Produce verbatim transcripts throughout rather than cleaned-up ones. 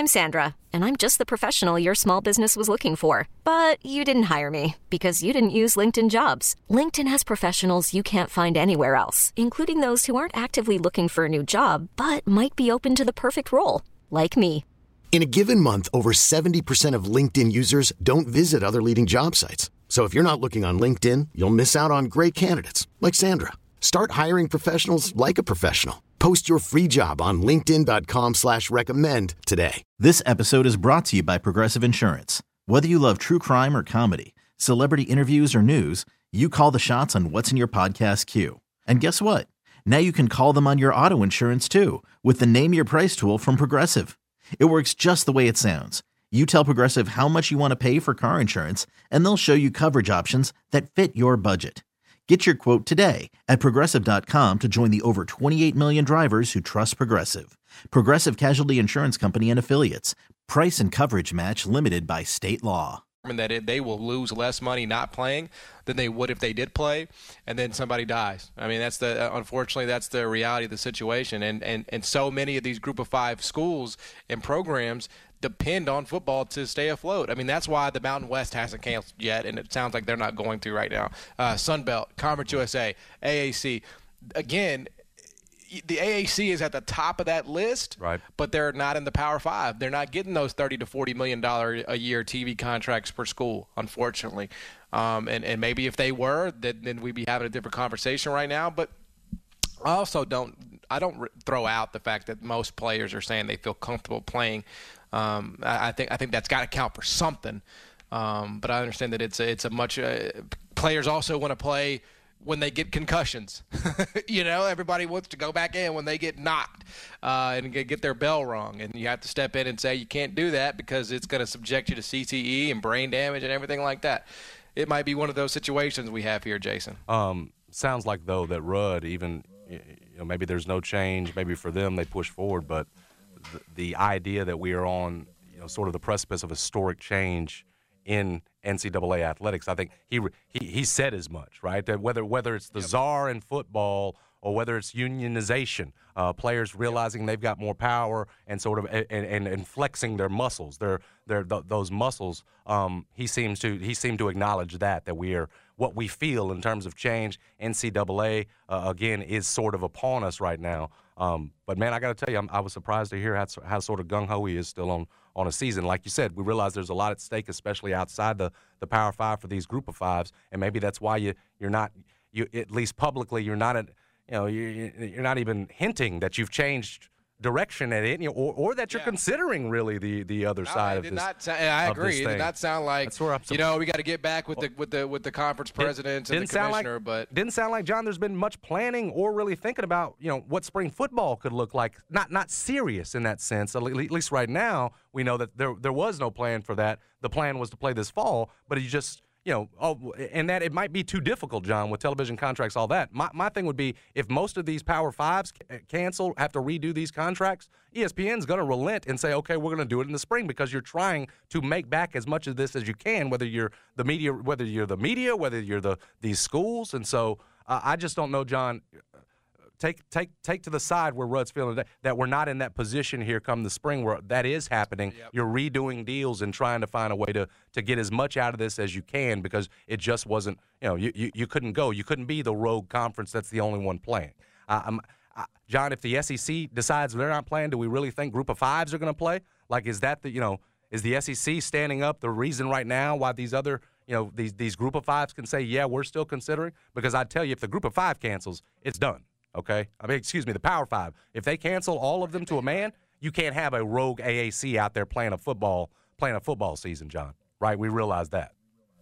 I'm Sandra, and I'm just the professional your small business was looking for. But you didn't hire me because you didn't use LinkedIn Jobs. LinkedIn has professionals you can't find anywhere else, including those who aren't actively looking for a new job, but might be open to the perfect role, like me. In a given month, over seventy percent of LinkedIn users don't visit other leading job sites. So if you're not looking on LinkedIn, you'll miss out on great candidates like Sandra. Start hiring professionals like a professional. Post your free job on linkedin.com slash recommend today. This episode is brought to you by Progressive Insurance. Whether you love true crime or comedy, celebrity interviews or news, you call the shots on what's in your podcast queue. And guess what? Now you can call them on your auto insurance too with the Name Your Price tool from Progressive. It works just the way it sounds. You tell Progressive how much you want to pay for car insurance, and they'll show you coverage options that fit your budget. Get your quote today at Progressive dot com to join the over twenty-eight million drivers who trust Progressive. Progressive Casualty Insurance Company and Affiliates. Price and coverage match limited by state law. That it, they will lose less money not playing than they would if they did play, and then somebody dies. I mean, that's the unfortunately that's the reality of the situation, and and and so many of these Group of Five schools and programs depend on football to stay afloat. I mean, that's why the Mountain West hasn't canceled yet, and it sounds like they're not going to right now. Uh, Sun Belt, Conference U S A, A A C. Again, the A A C is at the top of that list, right? But they're not in the Power Five. They're not getting those thirty to forty million dollars a year T V contracts per school, unfortunately. Um, and, and maybe if they were, then, then we'd be having a different conversation right now. But I also don't I don't re- throw out the fact that most players are saying they feel comfortable playing. Um, I, I think I think that's got to count for something. Um, but I understand that it's a, it's a much uh, players also want to play when they get concussions. You know, everybody wants to go back in when they get knocked uh, and get their bell rung. And you have to step in and say you can't do that because it's going to subject you to C T E and brain damage and everything like that. It might be one of those situations we have here, Jason. Um, sounds like, though, that Rudd, even, you know, maybe there's no change. Maybe for them they push forward. But the, the idea that we are on, you know, sort of the precipice of historic change in N C double A athletics, I think he he he said as much, right? That whether whether it's the yep. czar in football or whether it's unionization, uh, players realizing yep. they've got more power and sort of and, and, and flexing their muscles, their their th- those muscles. Um, he seems to he seemed to acknowledge that that we are what we feel in terms of change. N C double A uh, again is sort of upon us right now. Um, but man, I got to tell you, I'm, I was surprised to hear how, how sort of gung ho he is still on. on a season. Like you said, we realize there's a lot at stake, especially outside the, the Power Five for these Group of Fives, and maybe that's why you you're not you at least publicly you're not at, you know you you're not even hinting that you've changed direction at it, you know, or, or that you're yeah. considering really the, the other no, side of this. Not, I agree. It did not sound like you know we got to get back with the with the with the conference presidents and the commissioner. Like, but didn't sound like, John, there's been much planning or really thinking about you know what spring football could look like. Not not serious in that sense. At least right now we know that there there was no plan for that. The plan was to play this fall, but you just. You know, oh, and that it might be too difficult, John, with television contracts, all that. My my thing would be if most of these Power Fives c- cancel, have to redo these contracts, E S P N's going to relent and say, okay, we're going to do it in the spring because you're trying to make back as much of this as you can, whether you're the media, whether you're the media, whether you're the these schools. And so uh, I just don't know, John. Take take take to the side where Rudd's feeling that, that we're not in that position here come the spring where that is happening. Yep. You're redoing deals and trying to find a way to, to get as much out of this as you can because it just wasn't, you know, you, you, you couldn't go. You couldn't be the rogue conference that's the only one playing. Uh, I'm, uh, John, if the S E C decides they're not playing, do we really think Group of Fives are going to play? Like, is that the, you know, is the S E C standing up the reason right now why these other, you know, these, these Group of Fives can say, yeah, we're still considering? Because I tell you, if the Group of Five cancels, it's done. Okay, I mean, excuse me, the Power Five. If they cancel all of them to a man, you can't have a rogue A A C out there playing a football, playing a football season, John. Right? We realize that.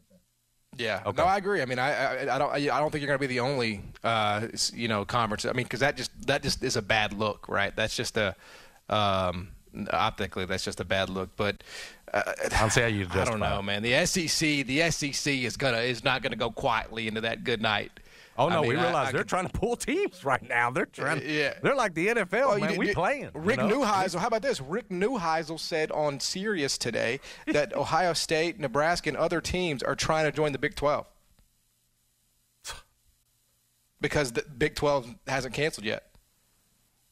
Yeah. Okay. No, I agree. I mean, I I, I don't I don't think you're going to be the only uh, you know conference. I mean, because that just that just is a bad look, right? That's just a um, optically that's just a bad look. But uh, I'll say how you justify. I don't know, man. The S E C, the S E C is gonna is not going to go quietly into that good night. Oh no, I mean, we realize I, I they're could, trying to pull teams right now. They're trying. To, yeah, they're like the N F L, well, man. You, we you, playing. Rick you know? Neuheisel. How about this? Rick Neuheisel said on Sirius today that Ohio State, Nebraska, and other teams are trying to join the Big twelve because the Big twelve hasn't canceled yet. Yeah.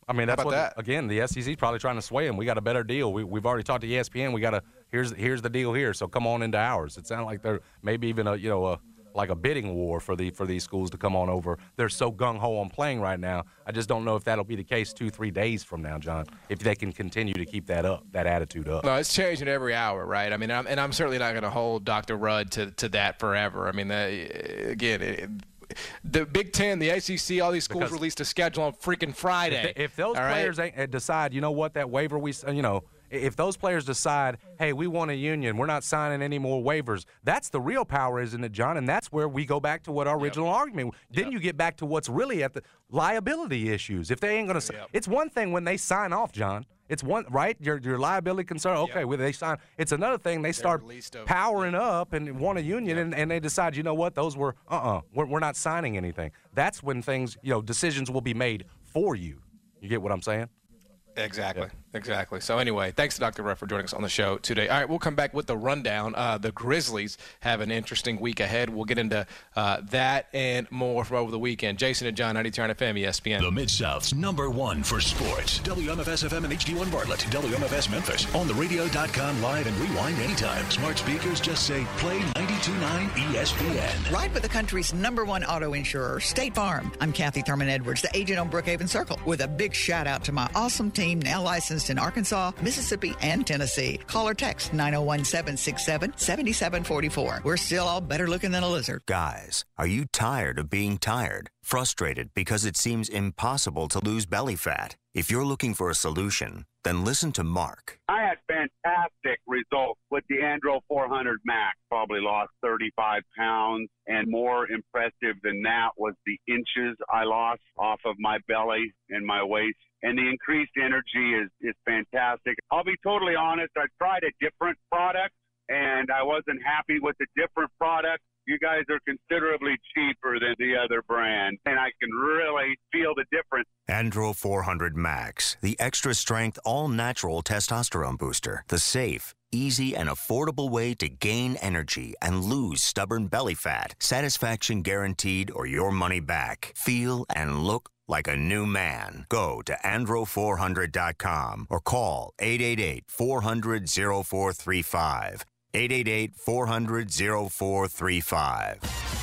I mean, that's How what, about that? again, the S E C is probably trying to sway them. We got a better deal. We, we've already talked to E S P N. We got to, here's here's the deal here, so come on into ours. It sounds like they're maybe even a, you know, a, like a bidding war for the for these schools to come on over. They're so gung-ho on playing right now. I just don't know if that'll be the case two, three days from now, John, if they can continue to keep that up, that attitude up. No, it's changing every hour, right? I mean, I'm, and I'm certainly not going to hold Doctor Rudd to, to that forever. I mean, uh, again, it, the Big Ten, the A C C, all these schools Because released a schedule on freaking Friday. If, if those all players right? ain't, decide, you know what, that waiver we, you know, if those players decide, hey, we want a union, we're not signing any more waivers, that's the real power, isn't it, John? And that's where we go back to what our original yep. argument. Then yep. you get back to what's really at the liability issues. If they ain't going to, yep. it's one thing when they sign off, John. It's one right. Your your liability concern. Okay, yep. well they sign. It's another thing they start of, powering yep. up and want a union, yep. and, and they decide, you know what, those were uh uh-uh, uh we're we're not signing anything. That's when things, you know, decisions will be made for you. You get what I'm saying? Exactly, yep. exactly. So anyway, thanks to Doctor Rudd for joining us on the show today. All right, we'll come back with the rundown. Uh, the Grizzlies have an interesting week ahead. We'll get into uh, that and more from over the weekend. Jason and John, ninety-two F M, E S P N. The Mid-South's number one for sports. W M F S F M and H D one Bartlett. W M F S Memphis. On the radio dot com live and rewind anytime. Smart speakers just say play ninety-two point nine E S P N. Ride with the country's number one auto insurer, State Farm. I'm Kathy Thurman Edwards, the agent on Brookhaven Circle, with a big shout out to my awesome team now licensed in Arkansas, Mississippi, and Tennessee. Call or text nine oh one, seven six seven, seven seven four four. We're still all better looking than a lizard. Guys, are you tired of being tired? Frustrated because it seems impossible to lose belly fat? If you're looking for a solution, then listen to Mark. I had fantastic results with the Andro four hundred Max. Probably lost thirty-five pounds, and more impressive than that was the inches I lost off of my belly and my waist. And the increased energy is, is fantastic. I'll be totally honest, I tried a different product, and I wasn't happy with the different product. You guys are considerably cheaper than the other brand, and I can really feel the difference. Andro four hundred Max, the extra-strength, all-natural testosterone booster. The safe, easy, and affordable way to gain energy and lose stubborn belly fat. Satisfaction guaranteed or your money back. Feel and look like a new man. Go to andro four hundred dot com or call eight eight eight, four hundred, oh four three five. eight eight eight, four hundred, oh four three five.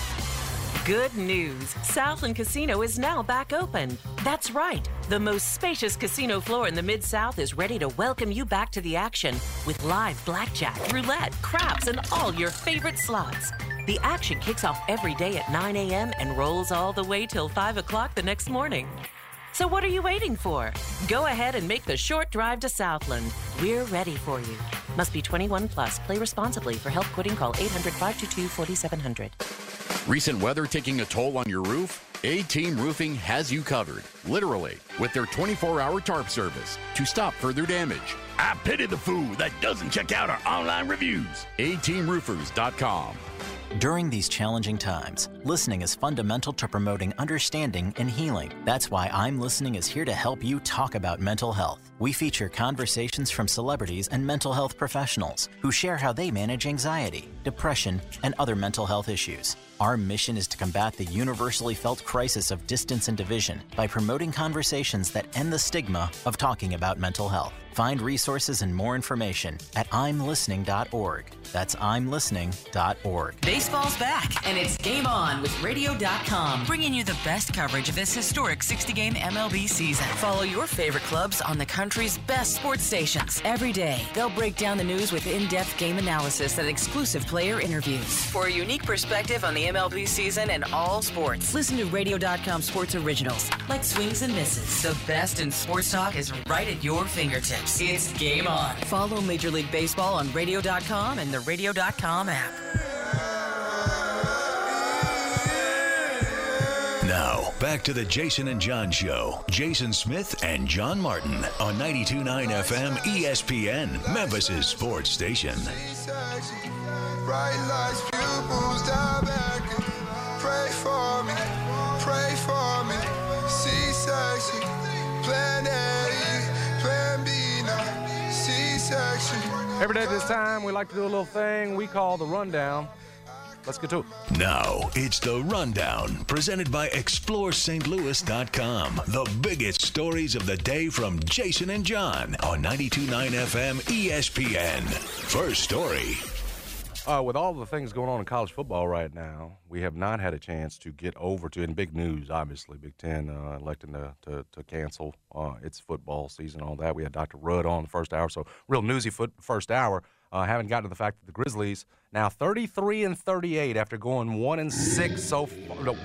Good news. Southland Casino is now back open. That's right. The most spacious casino floor in the Mid-South is ready to welcome you back to the action with live blackjack, roulette, craps, and all your favorite slots. The action kicks off every day at nine a.m. and rolls all the way till five o'clock the next morning. So what are you waiting for? Go ahead and make the short drive to Southland. We're ready for you. Must be twenty-one plus. Play responsibly. For help quitting, call eight hundred, five two two, four seven zero zero. Recent weather taking a toll on your roof? A-Team Roofing has you covered, literally, with their twenty-four hour tarp service to stop further damage. I pity the fool that doesn't check out our online reviews. A team roofers dot com. During these challenging times, listening is fundamental to promoting understanding and healing. That's why I'm Listening is here to help you talk about mental health. We feature conversations from celebrities and mental health professionals who share how they manage anxiety, depression, and other mental health issues. Our mission is to combat the universally felt crisis of distance and division by promoting conversations that end the stigma of talking about mental health. Find resources and more information at I'm listening dot org. That's I'm listening dot org. Baseball's back, and it's Game On with radio dot com, bringing you the best coverage of this historic sixty game M L B season. Follow your favorite clubs on the country's best sports stations. Every day, they'll break down the news with in-depth game analysis and exclusive player interviews. For a unique perspective on the M L B season and all sports, listen to radio dot com sports originals, like Swings and Misses. The best in sports talk is right at your fingertips. It's Game On. Follow Major League Baseball on radio dot com and the radio dot com app. Now, back to the Jason and John Show. Jason Smith and John Martin on ninety-two point nine F M E S P N, Memphis' sports station. Bright lights, pupils diabetic. Pray for me, pray for me. C-section, plan A, plan B, now C-section. Every day at this time, we like to do a little thing we call the rundown. Let's get to it. Now, it's The Rundown, presented by explore st louis dot com. The biggest stories of the day from Jason and John on ninety-two point nine F M E S P N. First story. Uh, with all the things going on in college football right now, we have not had a chance to get over to, in big news, obviously, Big Ten uh, electing to, to, to cancel uh, its football season, all that. We had Doctor Rudd on the first hour, so real newsy foot first hour. Uh, haven't gotten to the fact that the Grizzlies now thirty-three and thirty-eight after going one and six so far. No,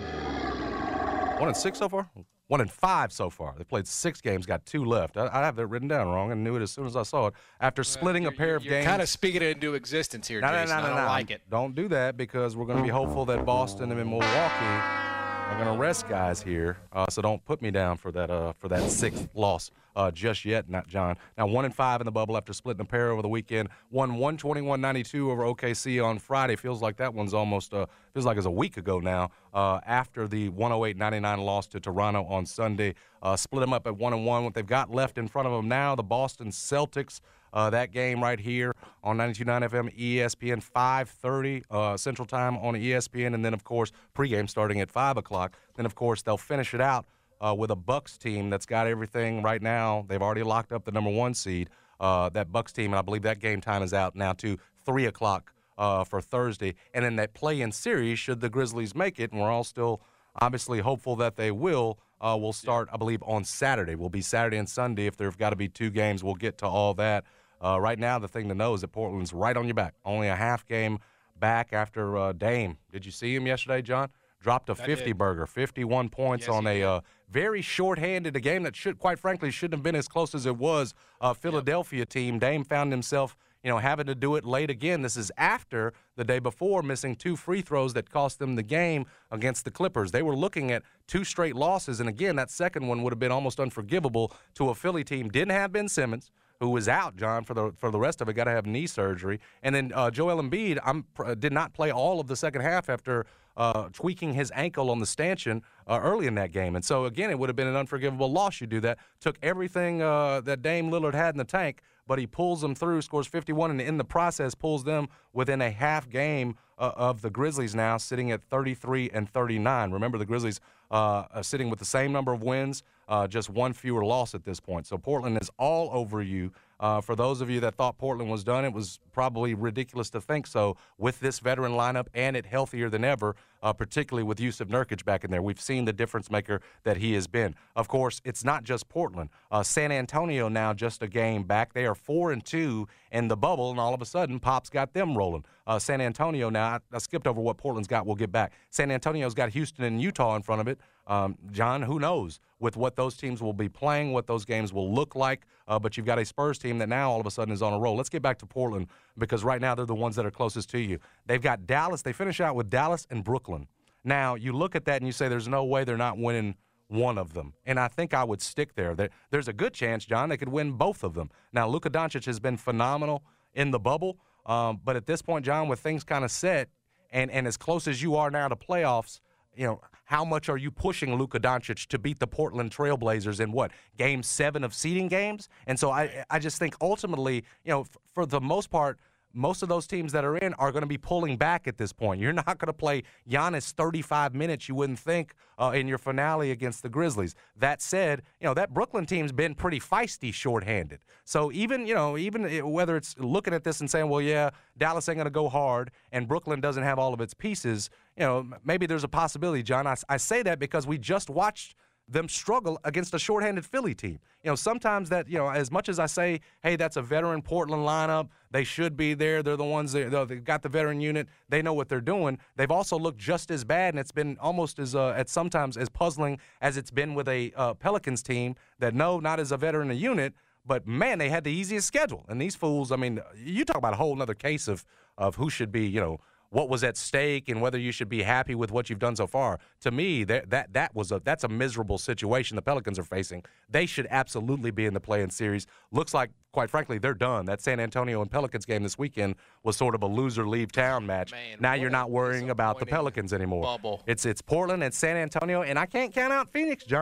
one and six so far. One and five so far. They played six games, got two left. I, I have that written down wrong and knew it as soon as I saw it. After splitting well, a pair of you're games. You're kind of speaking it into existence here, no, Jason. No, no, no, I don't no. like it. Don't do that because we're going to be hopeful that Boston and Milwaukee are going to rest guys here. Uh, so don't put me down for that uh, for that sixth loss uh, just yet, not John. Now one and five in the bubble after splitting a pair over the weekend. Won one twenty-one ninety-two over O K C on Friday. Feels like that one's almost uh, feels like it's a week ago now. Uh, after the one oh eight ninety-nine loss to Toronto on Sunday, uh, split them up at one and one. What they've got left in front of them now, the Boston Celtics. Uh, that game right here on ninety-two point nine F M E S P N, five thirty uh, Central Time on E S P N, and then, of course, pregame starting at five o'clock. Then, of course, they'll finish it out uh, with a Bucks team that's got everything right now. They've already locked up the number one seed, uh, that Bucks team, and I believe that game time is out now to three o'clock uh, for Thursday. And then that play-in series, should the Grizzlies make it, and we're all still obviously hopeful that they will, uh, will start, I believe, on Saturday. Will be Saturday and Sunday. If there have got to be two games, we'll get to all that. Uh, right now, the thing to know is that Portland's right on your back. Only a half game back after uh, Dame. Did you see him yesterday, John? Dropped a fifty-burger, fifty-one points yes, on a uh, very short-handed, a game that should, quite frankly, shouldn't have been as close as it was. Uh, Philadelphia yep. team. Dame found himself, you know, having to do it late again. This is after the day before missing two free throws that cost them the game against the Clippers. They were looking at two straight losses, and again, that second one would have been almost unforgivable to a Philly team. Didn't have Ben Simmons, who was out, John, for the for the rest of it, got to have knee surgery. And then uh, Joel Embiid I'm, uh, did not play all of the second half after uh, tweaking his ankle on the stanchion uh, early in that game. And so, again, it would have been an unforgivable loss. You do that. Took everything uh, that Dame Lillard had in the tank, but he pulls them through, scores fifty-one, and in the process pulls them within a half game uh, of the Grizzlies now, sitting at thirty-three and thirty-nine. Remember, the Grizzlies uh, are sitting with the same number of wins, uh, just one fewer loss at this point. So Portland is all over you. Uh, for those of you that thought Portland was done, it was probably ridiculous to think so with this veteran lineup and it healthier than ever, uh, particularly with Yusuf Nurkic back in there. We've seen the difference maker that he has been. Of course, it's not just Portland. Uh, San Antonio now just a game back. They are four and two in the bubble, and all of a sudden, Pop's got them rolling. Uh, San Antonio now, I, I skipped over what Portland's got. We'll get back. San Antonio's got Houston and Utah in front of it. Um, John, who knows with what those teams will be playing, what those games will look like. Uh, but you've got a Spurs team that now all of a sudden is on a roll. Let's get back to Portland because right now they're the ones that are closest to you. They've got Dallas. They finish out with Dallas and Brooklyn. Now, you look at that and you say there's no way they're not winning one of them. And I think I would stick there. there. There's a good chance, John, they could win both of them. Now, Luka Doncic has been phenomenal in the bubble. Um, but at this point, John, with things kind of set and, and as close as you are now to playoffs, you know, how much are you pushing Luka Doncic to beat the Portland Trailblazers in what, game seven of seeding games? And so I I just think ultimately, you know, f- for the most part, most of those teams that are in are going to be pulling back at this point. You're not going to play Giannis thirty-five minutes, you wouldn't think, uh, in your finale against the Grizzlies. That said, you know, that Brooklyn team's been pretty feisty shorthanded. So even, you know, even whether it's looking at this and saying, well, yeah, Dallas ain't going to go hard and Brooklyn doesn't have all of its pieces, you know, maybe there's a possibility, John. I, I say that because we just watched them struggle against a shorthanded Philly team. You know, sometimes that, you know, as much as I say, hey, that's a veteran Portland lineup, they should be there. They're the ones that they've got the veteran unit. They know what they're doing. They've also looked just as bad, and it's been almost as uh, at sometimes as puzzling as it's been with a uh, Pelicans team that, no, not as a veteran a unit, but, man, they had the easiest schedule. And these fools, I mean, you talk about a whole other case of, of who should be, you know, what was at stake and whether you should be happy with what you've done so far. To me, that that that was a that's a miserable situation the Pelicans are facing. They should absolutely be in the play-in series. Looks like, quite frankly, they're done. That San Antonio and Pelicans game this weekend was sort of a loser-leave-town match. Man, now you're not worrying about the Pelicans anymore. Bubble. It's it's Portland and San Antonio, and I can't count out Phoenix, John.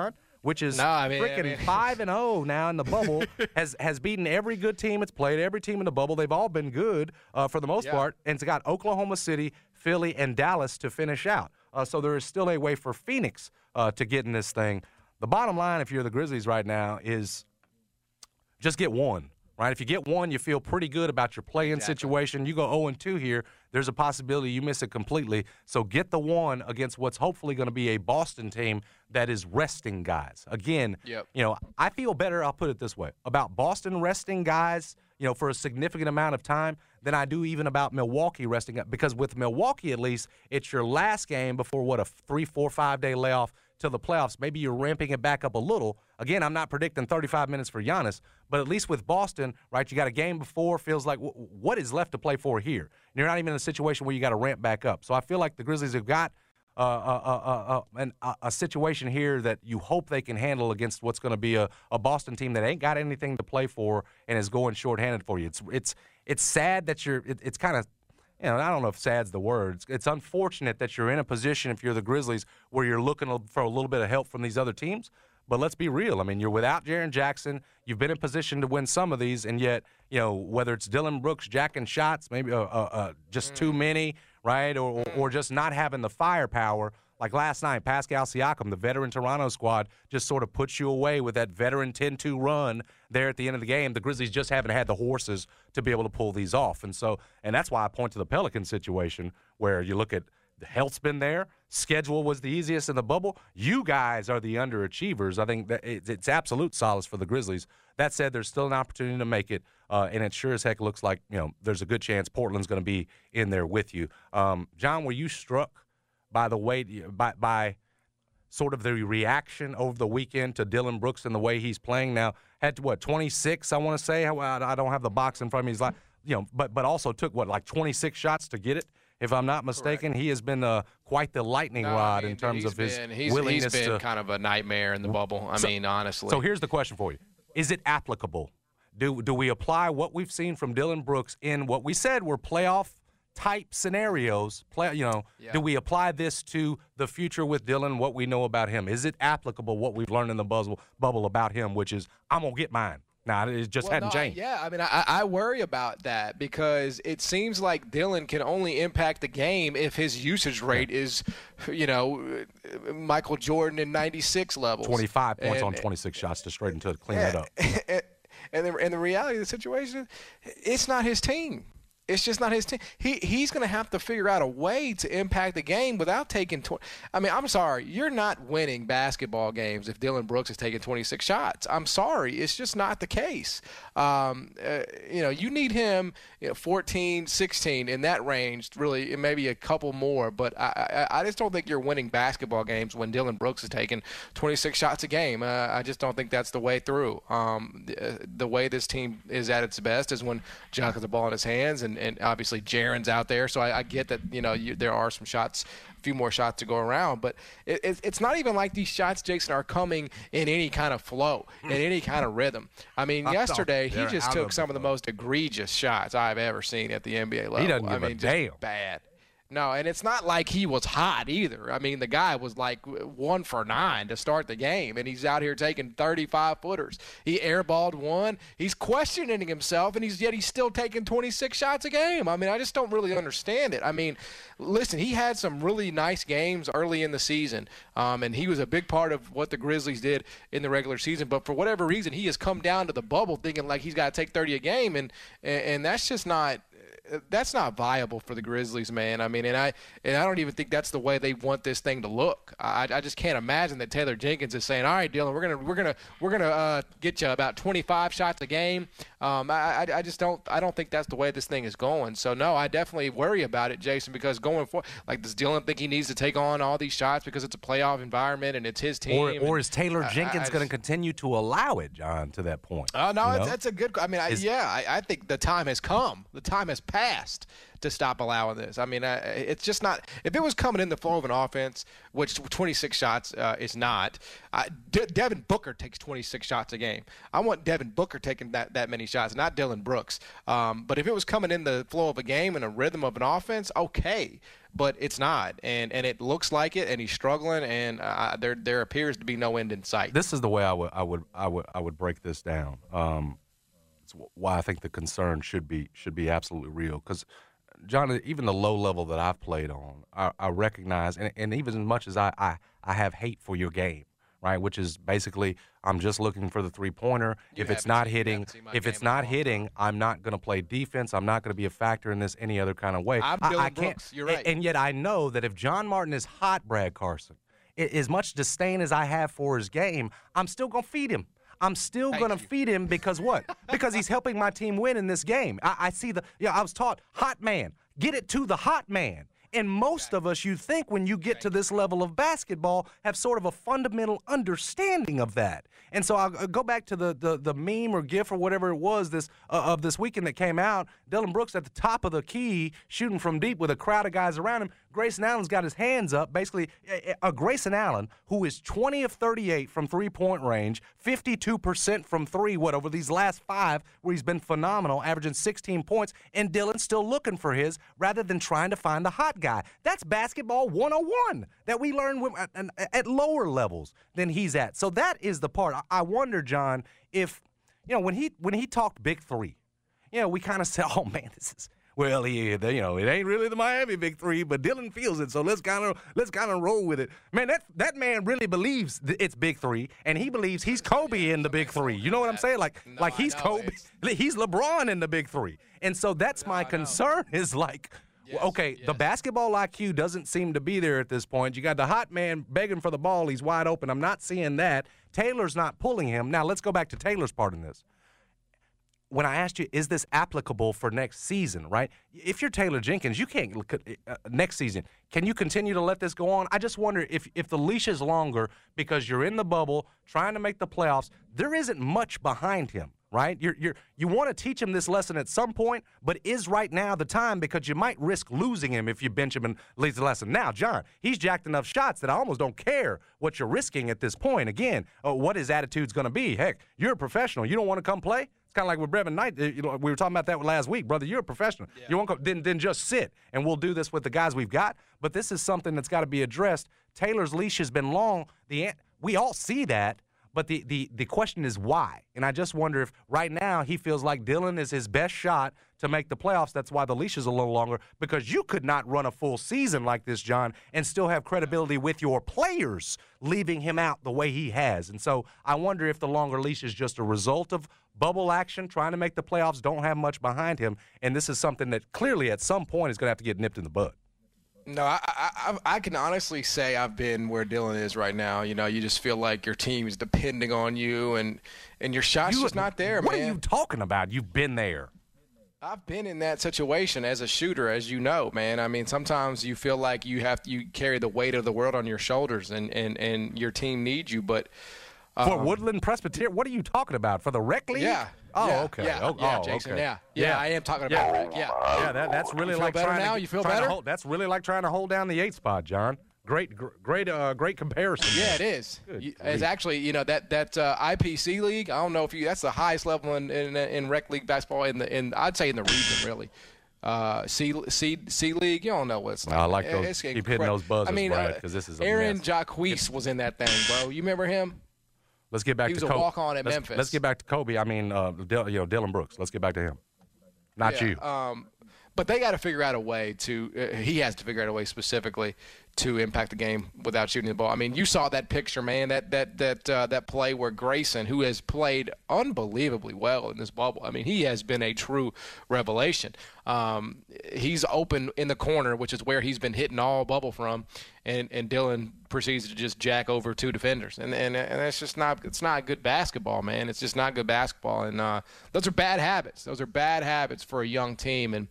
which is no, I mean, freaking I mean. five and oh now in the bubble, has has beaten every good team it's played, every team in the bubble. They've all been good uh, for the most yeah. part, and it's got Oklahoma City, Philly, and Dallas to finish out. Uh, so there is still a way for Phoenix uh, to get in this thing. The bottom line, if you're the Grizzlies right now, is just get one. Right? If you get one, you feel pretty good about your play-in exactly. situation. You go oh and two here, there's a possibility you miss it completely. So get the one against what's hopefully going to be a Boston team that is resting guys. Again, yep. you know, I feel better, I'll put it this way, about Boston resting guys, you know, for a significant amount of time than I do even about Milwaukee resting up. Because with Milwaukee, at least, it's your last game before, what, a three, four, five-day layoff to the playoffs. Maybe you're ramping it back up a little. Again, I'm not predicting thirty-five minutes for Giannis, but at least with Boston, right, you got a game before, feels like w- what is left to play for here? And you're not even in a situation where you got to ramp back up. So I feel like the Grizzlies have got uh, uh, uh, uh, an, uh, a situation here that you hope they can handle against what's going to be a, a Boston team that ain't got anything to play for and is going shorthanded for you. It's it's it's sad that you're it, – it's kind of – you know, I don't know if sad's the word. It's, it's unfortunate that you're in a position, if you're the Grizzlies, where you're looking for a little bit of help from these other teams. But let's be real. I mean, you're without Jaren Jackson. You've been in position to win some of these, and yet, you know, whether it's Dillon Brooks jacking shots, maybe uh, uh, uh, just too many, right, or, or or just not having the firepower. Like last night, Pascal Siakam, the veteran Toronto squad, just sort of puts you away with that veteran ten two run there at the end of the game. The Grizzlies just haven't had the horses to be able to pull these off. And so, and that's why I point to the Pelican situation where you look at the health's been there. Schedule was the easiest in the bubble. You guys are the underachievers. I think that it's absolute solace for the Grizzlies. That said, there's still an opportunity to make it, uh, and it sure as heck looks like, you know, there's a good chance Portland's going to be in there with you. Um, John, were you struck by the way, by, by sort of the reaction over the weekend to Dillon Brooks and the way he's playing now? Had, what, twenty-six, I want to say? I don't have the box in front of me. He's like, you know, but but also took, what, like twenty-six shots to get it, if I'm not mistaken. Correct. He has been uh, quite the lightning no, rod I mean, in terms of his been, he's, willingness he's been to – kind of a nightmare in the bubble, I so, mean, honestly. So here's the question for you. Is it applicable? Do, do we apply what we've seen from Dillon Brooks in what we said were playoff – type scenarios, play, you know, yeah. do we apply this to the future with Dillon, what we know about him? Is it applicable, what we've learned in the bubble, bubble about him, which is, I'm going to get mine? Now, it just well, hadn't no, changed. Yeah, I mean, I, I worry about that because it seems like Dillon can only impact the game if his usage rate is, you know, Michael Jordan in ninety-six levels. twenty-five points and, on twenty-six shots to straighten to clean yeah, that up. And, and, the, and the reality of the situation, it's not his team. It's just not his team. He he's going to have to figure out a way to impact the game without taking twenty. I mean, I'm sorry. You're not winning basketball games if Dillon Brooks is taking twenty-six shots. I'm sorry. It's just not the case. Um, uh, you know, you need him you know, fourteen, sixteen in that range, really, maybe a couple more. But I, I, I just don't think you're winning basketball games when Dillon Brooks is taking twenty-six shots a game. Uh, I just don't think that's the way through. Um, the, the way this team is at its best is when John has the ball in his hands and And obviously Jaren's out there, so I, I get that you know you, there are some shots, a few more shots to go around. But it, it, it's not even like these shots, Jason, are coming in any kind of flow, in any kind of rhythm. I mean, I yesterday he just took some of the most egregious shots I've ever seen at the N B A level. He doesn't I give mean, a just damn. bad. No, and it's not like he was hot either. I mean, the guy was like one for nine to start the game, and he's out here taking thirty-five footers. He airballed one. He's questioning himself, and he's yet he's still taking twenty-six shots a game. I mean, I just don't really understand it. I mean, listen, he had some really nice games early in the season, um, and he was a big part of what the Grizzlies did in the regular season. But for whatever reason, he has come down to the bubble thinking like he's got to take thirty a game, and and that's just not – that's not viable for the Grizzlies, man. I mean, and I and I don't even think that's the way they want this thing to look. I, I just can't imagine that Taylor Jenkins is saying, "All right, Dillon, we're gonna we're gonna we're gonna uh, get you about twenty-five shots a game." Um, I, I I just don't I don't think that's the way this thing is going. So no, I definitely worry about it, Jason, because going forward, like, does Dillon think he needs to take on all these shots because it's a playoff environment and it's his team? Or, or and, is Taylor Jenkins going to just, continue to allow it, John, to that point? Oh, no, you it's, know? that's a good – I mean, I, is, yeah, I, I think the time has come. The time has passed to stop allowing this. I mean, uh, it's just not – if it was coming in the flow of an offense, which twenty-six shots uh, is not, uh, De- Devin Booker takes twenty-six shots a game. I want Devin Booker taking that, that many shots, not Dylan Brooks. Um, but if it was coming in the flow of a game and a rhythm of an offense, okay. But it's not, and, and it looks like it, and he's struggling, and uh, there there appears to be no end in sight. This is the way I would I would I would I would break this down. Um, it's why I think the concern should be should be absolutely real. Because, John, even the low level that I've played on, I, I recognize, and, and even as much as I, I I have hate for your game, right? Which is basically I'm just looking for the three pointer. If it's not hitting, if it's not hitting, I'm not going to play defense. I'm not going to be a factor in this any other kind of way. I'm I, Dylan I can't, Brooks. You're right. And, and yet I know that if John Martin is hot, Brad Carson, as much disdain as I have for his game, I'm still going to feed him. I'm still going to feed him because what? Because he's helping my team win in this game. I, I see the – yeah, I was taught hot man. Get it to the hot man. And most of us, you think, when you get to this level of basketball, have sort of a fundamental understanding of that. And so I'll, I'll go back to the, the the meme or GIF or whatever it was this uh, of this weekend that came out. Dylan Brooks at the top of the key, shooting from deep with a crowd of guys around him. Grayson Allen's got his hands up. Basically, a, a Grayson Allen, who is twenty of thirty-eight from three-point range, fifty-two percent from three, what, over these last five, where he's been phenomenal, averaging sixteen points, and Dylan's still looking for his rather than trying to find the hot guy. That's basketball one oh one that we learn at, at lower levels than he's at. So that is the part. I wonder, John, if, you know, when he when he talked big three, you know, we kind of said, oh, man, this is, well, yeah, you know, it ain't really the Miami big three, but Dylan feels it, so let's kind of let's kind of roll with it. Man, that that man really believes it's big three, and he believes he's Kobe in the big three. You know what I'm saying? Like, no, like he's Kobe, he's LeBron in the big three. And so that's my concern is like, Yes, okay, yes. The basketball I Q doesn't seem to be there at this point. You got the hot man begging for the ball. He's wide open. I'm not seeing that. Taylor's not pulling him. Now, let's go back to Taylor's part in this. When I asked you, is this applicable for next season, right? If you're Taylor Jenkins, you can't look at uh, next season. Can you continue to let this go on? I just wonder if, if the leash is longer because you're in the bubble trying to make the playoffs, there isn't much behind him. Right? You're, you're, you want to teach him this lesson at some point, but is right now the time because you might risk losing him if you bench him and leave the lesson. Now, John, he's jacked enough shots that I almost don't care what you're risking at this point. Again, uh, what his attitude's going to be. Heck, you're a professional. You don't want to come play? It's kind of like with Brevin Knight. You know, we were talking about that last week. Brother, you're a professional. Yeah. You won't come, then, then just sit, and we'll do this with the guys we've got. But this is something that's got to be addressed. Taylor's leash has been long. The We all see that. But the, the, the question is why. And I just wonder if right now he feels like Dylan is his best shot to make the playoffs. That's why the leash is a little longer, because you could not run a full season like this, John, and still have credibility with your players leaving him out the way he has. And so I wonder if the longer leash is just a result of bubble action, trying to make the playoffs, don't have much behind him. And this is something that clearly at some point is going to have to get nipped in the bud. No, I, I I can honestly say I've been where Dylan is right now. You know, you just feel like your team is depending on you, and, and your shot's you, just not there, what man. What are you talking about? You've been there. I've been in that situation as a shooter, as you know, man. I mean, sometimes you feel like you have you carry the weight of the world on your shoulders, and, and, and your team needs you, but um, for Woodland Presbyterian, what are you talking about? For the rec league? Yeah. Oh, yeah, okay. Yeah, oh, yeah, oh, Jason. okay. Yeah. yeah, yeah. I am talking about yeah. rec. Yeah, yeah. That, that's really you feel like better trying now. To, you feel trying better. To hold, that's really like trying to hold down the eighth spot, John. Great, gr- great, uh, great comparison. Yeah, it is. You, it's actually, you know, that that uh, I P C league. I don't know if you. That's the highest level in in, in rec league basketball in the in. I'd say in the region, really. Uh, C C C league. You don't know what it's like. I like those. It's keep hitting those buzzers, I mean, Brad, because this is a Aaron mess. Jacquees was in that thing, bro. You remember him? Let's get back he to was Kobe. a walk-on at let's, Memphis. Let's get back to Kobe. I mean, uh, Dil, you know, Dylan Brooks. Let's get back to him. Not yeah, you. Um, but they got to figure out a way to uh, – he has to figure out a way specifically to impact the game without shooting the ball. I mean, you saw that picture, man, that that that uh, that play where Grayson, who has played unbelievably well in this bubble, I mean, he has been a true revelation. Um, he's open in the corner, which is where he's been hitting all bubble from, and, and Dylan proceeds to just jack over two defenders. And and and that's just not – it's not good basketball, man. It's just not good basketball. And uh, those are bad habits. Those are bad habits for a young team. And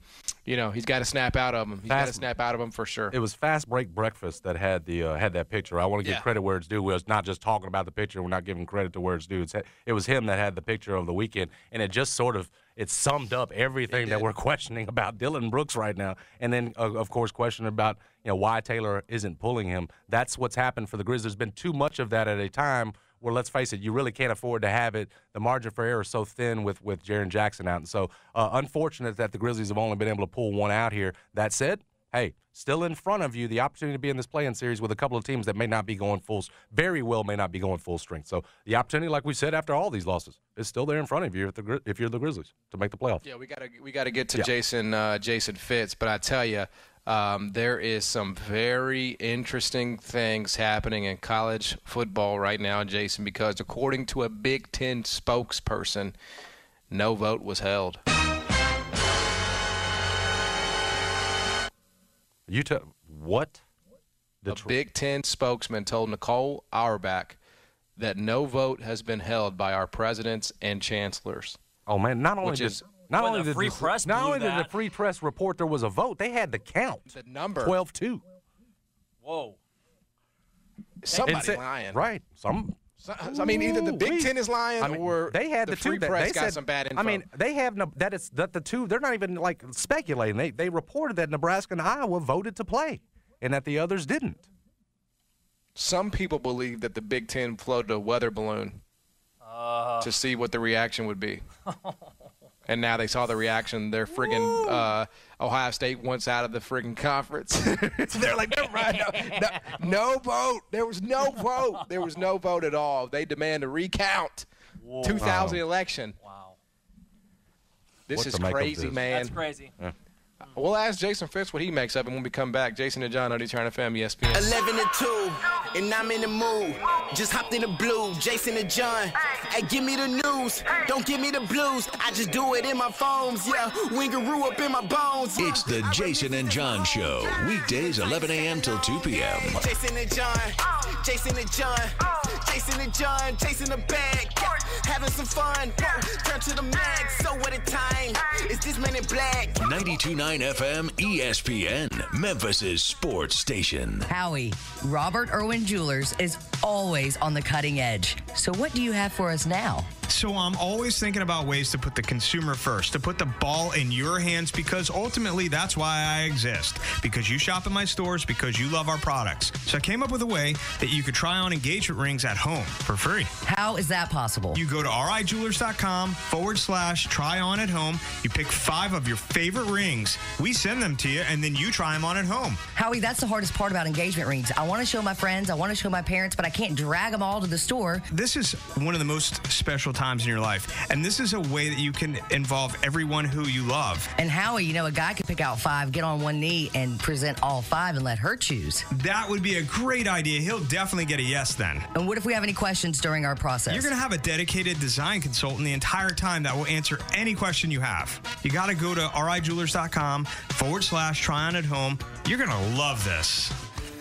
you know, he's got to snap out of him. He's got to snap out of him for sure. It was Fast Break Breakfast that had the uh, had that picture. I want to give Yeah. credit where it's due. We was not just talking about the picture. We're not giving credit to where it's due. It's, it was him that had the picture of the weekend, and it just sort of it summed up everything that we're questioning about Dylan Brooks right now. And then, uh, of course, questioning about you know why Taylor isn't pulling him. That's what's happened for the Grizzlies. There's been too much of that at a time. Well, let's face it, you really can't afford to have it. The margin for error is so thin with, with Jaren Jackson out. And so uh, unfortunate that the Grizzlies have only been able to pull one out here. That said, hey, still in front of you, the opportunity to be in this play-in series with a couple of teams that may not be going full, very well may not be going full strength. So the opportunity, like we said, after all these losses, is still there in front of you if, the, if you're the Grizzlies to make the playoffs. Yeah, we got to we got to get to Yeah. Jason uh, Jason Fitz, but I tell you, um, there is some very interesting things happening in college football right now, Jason, because according to a Big Ten spokesperson, no vote was held. You t- what? A Big Ten spokesman told Nicole Auerbach that no vote has been held by our presidents and chancellors. Oh man! Not only Which did is- not Well, only the did Free the, Press not blew only did that. the Free Press report there was a vote, they had the count. The number twelve two. Whoa. Somebody And say- lying, right? Some. So, I mean, either the Big Ooh-wee. Ten is lying, I mean, or they had the, the, Free two. Press they got said, some bad info. I mean, they have no. That is that the two. They're not even like speculating. They they reported that Nebraska and Iowa voted to play, and that the others didn't. Some people believe that the Big Ten floated a weather balloon Uh. to see what the reaction would be. And now they saw the reaction. They're friggin' uh, Ohio State wants out of the friggin' conference. They're like, no, right, no, no, no vote. There was no vote. There was no vote at all. They demand a recount. Whoa. two thousand Wow. election. Wow. This What is to make of crazy, this? man. That's crazy. Yeah. We'll ask Jason Fitz what he makes of it when we come back. Jason and John, ninety-two F M, E S P N. eleven to two, and I'm in the mood. Just hopped in the blue, Jason and John. Hey, give me the news, don't give me the blues. I just do it in my phones, yeah. Wingaroo up in my bones. Yeah. It's the Jason and John Show. Weekdays, eleven a.m. till two p.m. Jason and John, Jason and John, Jason and John, Jason the bag, yeah. Having some fun. Whoa. Turn to the max, so what a time. Is this man in black? ninety-two point nine F M E S P N, Memphis' sports station. Howie, Robert Irwin Jewelers is always on the cutting edge. So what do you have for us now? So I'm always thinking about ways to put the consumer first, to put the ball in your hands, because ultimately that's why I exist. Because you shop in my stores, because you love our products. So I came up with a way that you could try on engagement rings at home for free. How is that possible? You go to rijewelers.com forward slash try on at home. You pick five of your favorite rings. We send them to you, and then you try them on at home. Howie, that's the hardest part about engagement rings. I want to show my friends, I want to show my parents, but I can't drag them all to the store. This is one of the most special times in your life, and this is a way that you can involve everyone who you love. And Howie, you know, a guy could pick out five, get on one knee, and present all five and let her choose. That would be a great idea. He'll definitely get a yes then. And what if we have any questions during our process? You're going to have a dedicated design consultant the entire time that will answer any question you have. You got to go to rijewelers.com forward slash try on at home. You're going to love this.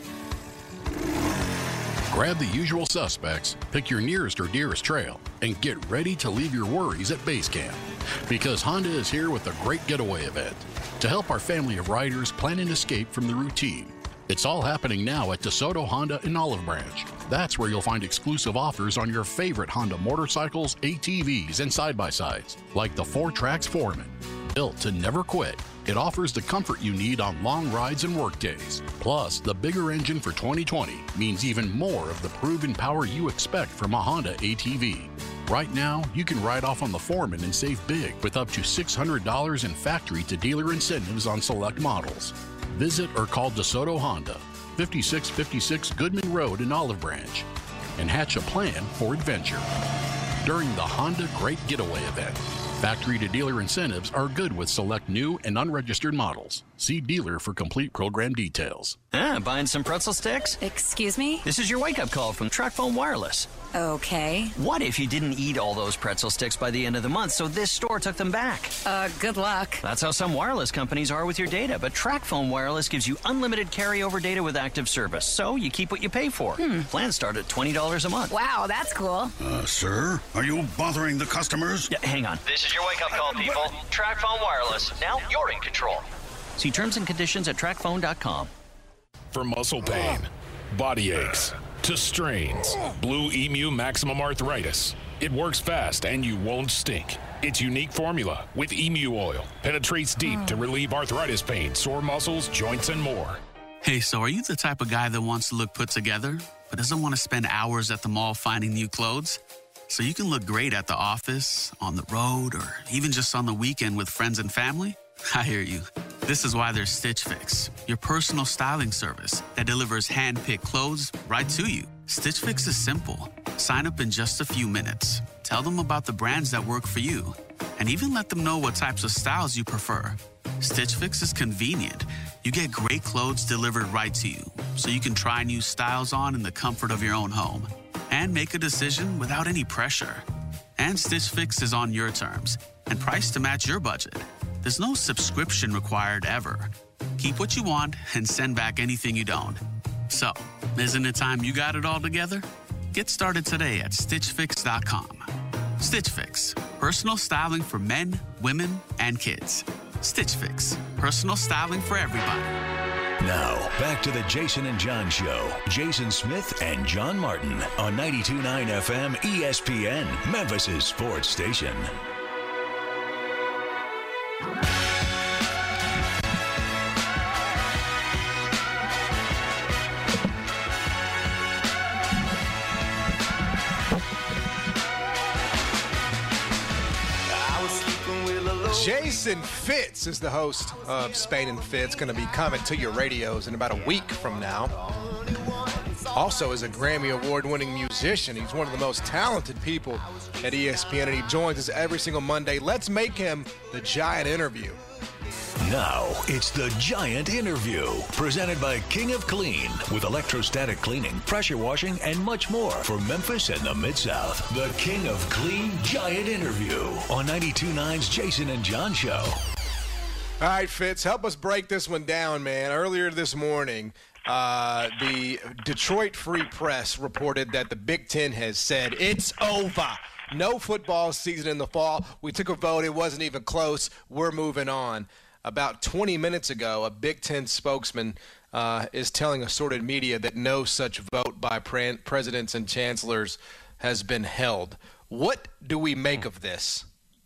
Grab the usual suspects, pick your nearest or dearest trail, and get ready to leave your worries at base camp. Because Honda is here with a great getaway event to help our family of riders plan an escape from the routine. It's all happening now at DeSoto Honda in Olive Branch. That's where you'll find exclusive offers on your favorite Honda motorcycles, A T Vs, and side-by-sides, like the four Trax Foreman. Built to never quit, it offers the comfort you need on long rides and work days. Plus, the bigger engine for twenty twenty means even more of the proven power you expect from a Honda A T V. Right now, you can ride off on the Foreman and save big with up to six hundred dollars in factory-to-dealer incentives on select models. Visit or call DeSoto Honda, fifty-six fifty-six Goodman Road in Olive Branch, and hatch a plan for adventure during the Honda Great Getaway event. Factory-to-dealer incentives are good with select new and unregistered models. See dealer for complete program details. Ah, buying some pretzel sticks? Excuse me? This is your wake-up call from TracFone Wireless. Okay. What if you didn't eat all those pretzel sticks by the end of the month, so this store took them back? Uh, good luck. That's how some wireless companies are with your data, but TracFone Wireless gives you unlimited carryover data with active service, so you keep what you pay for. Hmm. Plans start at twenty dollars a month. Wow, that's cool. Uh, sir, are you bothering the customers? Yeah, hang on. This is your wake-up call, people. TracFone Wireless. Now you're in control. See terms and conditions at track phone dot com. From muscle pain, body aches, to strains, Blue Emu Maximum Arthritis. It works fast and you won't stink. Its unique formula with emu oil penetrates deep to relieve arthritis pain, sore muscles, joints, and more. Hey, so are you the type of guy that wants to look put together, but doesn't want to spend hours at the mall finding new clothes? So you can look great at the office, on the road, or even just on the weekend with friends and family? I hear you. This is why there's Stitch Fix, your personal styling service that delivers hand-picked clothes right to you. Stitch Fix is simple. Sign up in just a few minutes. Tell them about the brands that work for you, and even let them know what types of styles you prefer. Stitch Fix is convenient. You get great clothes delivered right to you, so you can try new styles on in the comfort of your own home and make a decision without any pressure. And Stitch Fix is on your terms and priced to match your budget. There's no subscription required ever. Keep what you want and send back anything you don't. So, isn't it time you got it all together? Get started today at stitch fix dot com. Stitch Fix, personal styling for men, women, and kids. Stitch Fix, personal styling for everybody. Now, back to the Jason and John Show. Jason Smith and John Martin on ninety-two point nine F M E S P N, Memphis' sports station. Jason Fitz is the host of Spain and Fitz, going to be coming to your radios in about a week from now. Also is a Grammy Award-winning musician. He's one of the most talented people at E S P N, and he joins us every single Monday. Let's make him the Giant Interview. Now, it's the Giant Interview, presented by King of Clean, with electrostatic cleaning, pressure washing, and much more for Memphis and the Mid-South. The King of Clean Giant Interview on ninety-two point nine's Jason and John Show. All right, Fitz, help us break this one down, man. Earlier this morning, uh, the Detroit Free Press reported that the Big Ten has said it's over. No football season in the fall. We took a vote. It wasn't even close. We're moving on. About twenty minutes ago, a Big Ten spokesman uh, is telling assorted media that no such vote by pre- presidents and chancellors has been held. What do we make of this?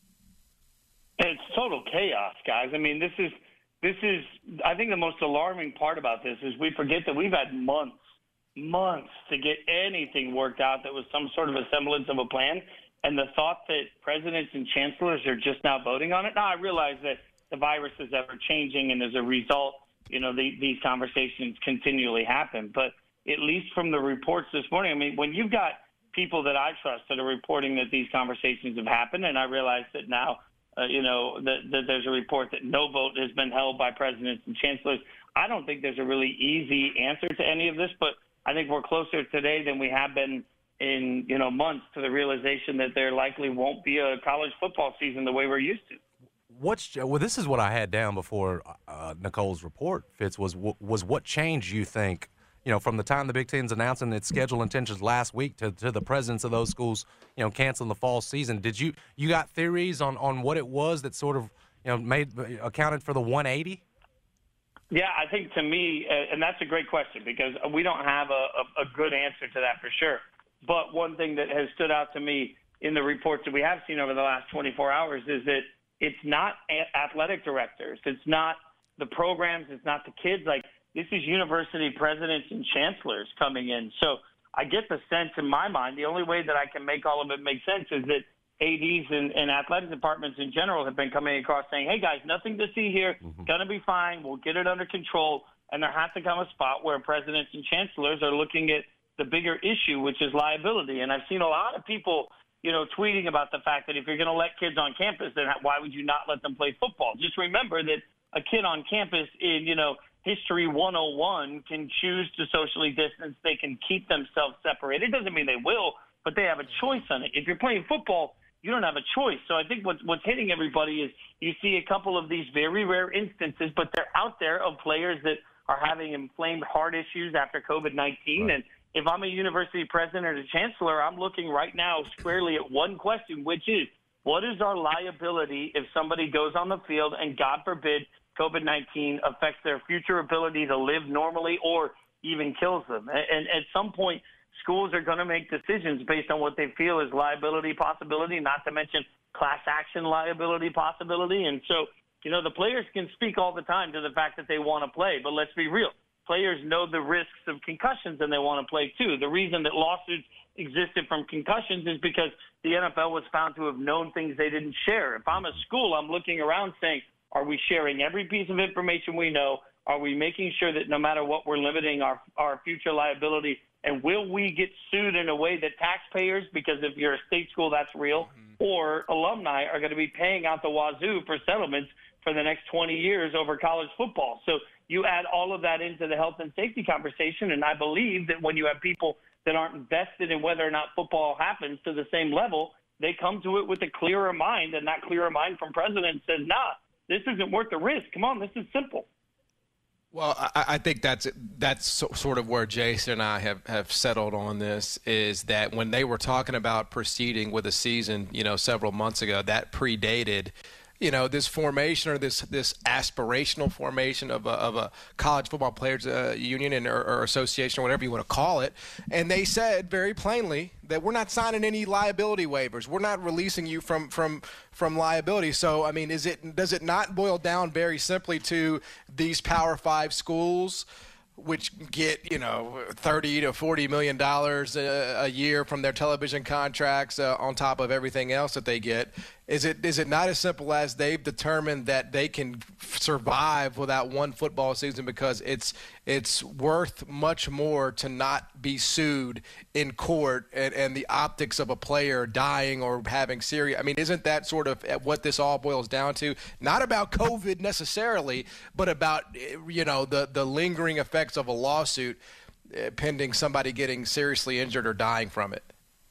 It's total chaos, guys. I mean, this is this is. I think the most alarming part about this is we forget that we've had months, months to get anything worked out that was some sort of a semblance of a plan. And the thought that presidents and chancellors are just now voting on it. Now, I realize that the virus is ever changing, and as a result, you know, the, these conversations continually happen. But at least from the reports this morning, I mean, when you've got people that I trust that are reporting that these conversations have happened, and I realize that now, uh, you know, that, that there's a report that no vote has been held by presidents and chancellors. I don't think there's a really easy answer to any of this, but I think we're closer today than we have been in, you know, months to the realization that there likely won't be a college football season the way we're used to. What's well? This is what I had down before uh, Nicole's report. Fitz was was what changed. You think, you know, from the time the Big Ten's announcing its schedule intentions last week to, to the presidents of those schools, you know, canceling the fall season. Did you you got theories on, on what it was that sort of, you know, made accounted for the one eighty? Yeah, I think to me, and that's a great question because we don't have a, a, a good answer to that for sure. But one thing that has stood out to me in the reports that we have seen over the last twenty-four hours is that it's not athletic directors. It's not the programs. It's not the kids. Like, this is university presidents and chancellors coming in. So I get the sense in my mind, the only way that I can make all of it make sense is that A Ds and, and athletic departments in general have been coming across saying, hey, guys, nothing to see here. Mm-hmm. Going to be fine. We'll get it under control. And there has to come a spot where presidents and chancellors are looking at the bigger issue, which is liability. And I've seen a lot of people – you know, tweeting about the fact that if you're going to let kids on campus, then why would you not let them play football? Just remember that a kid on campus in, you know, History one oh one can choose to socially distance. They can keep themselves separated. It doesn't mean they will, but they have a choice on it. If you're playing football, you don't have a choice. So I think what's, what's hitting everybody is you see a couple of these very rare instances, but they're out there of players that are having inflamed heart issues after COVID nineteen. Right. And if I'm a university president or the chancellor, I'm looking right now squarely at one question, which is, what is our liability if somebody goes on the field and, God forbid, COVID nineteen affects their future ability to live normally or even kills them. And, and at some point, schools are going to make decisions based on what they feel is liability possibility, not to mention class action liability possibility. And so, you know, the players can speak all the time to the fact that they want to play, but let's be real. Players know the risks of concussions and they want to play too. The reason that lawsuits existed from concussions is because the N F L was found to have known things they didn't share. If I'm a school, I'm looking around saying, are we sharing every piece of information we know? Are we making sure that no matter what, we're limiting our, our future liability? And will we get sued in a way that taxpayers, because if you're a state school, that's real, mm-hmm. or alumni are going to be paying out the wazoo for settlements for the next twenty years over college football? So you add all of that into the health and safety conversation, and I believe that when you have people that aren't invested in whether or not football happens to the same level, they come to it with a clearer mind, and that clearer mind from president says, nah, this isn't worth the risk. Come on, this is simple. Well, I, I think that's that's so, sort of where Jason and I have, have settled on this, is that when they were talking about proceeding with a season, you know, several months ago, that predated, you know, this formation or this this aspirational formation of a, of a college football players uh, union and or, or association or whatever you want to call it. And they said very plainly that we're not signing any liability waivers. We're not releasing you from from from liability. So, I mean, is it does it not boil down very simply to these Power Five schools, which get, you know, thirty to forty million dollars a, a year from their television contracts uh, on top of everything else that they get? Is it is it not as simple as they've determined that they can survive without one football season because it's it's worth much more to not be sued in court and, and the optics of a player dying or having serious – I mean, isn't that sort of what this all boils down to? Not about COVID necessarily, but about, you know, the, the lingering effects of a lawsuit pending somebody getting seriously injured or dying from it.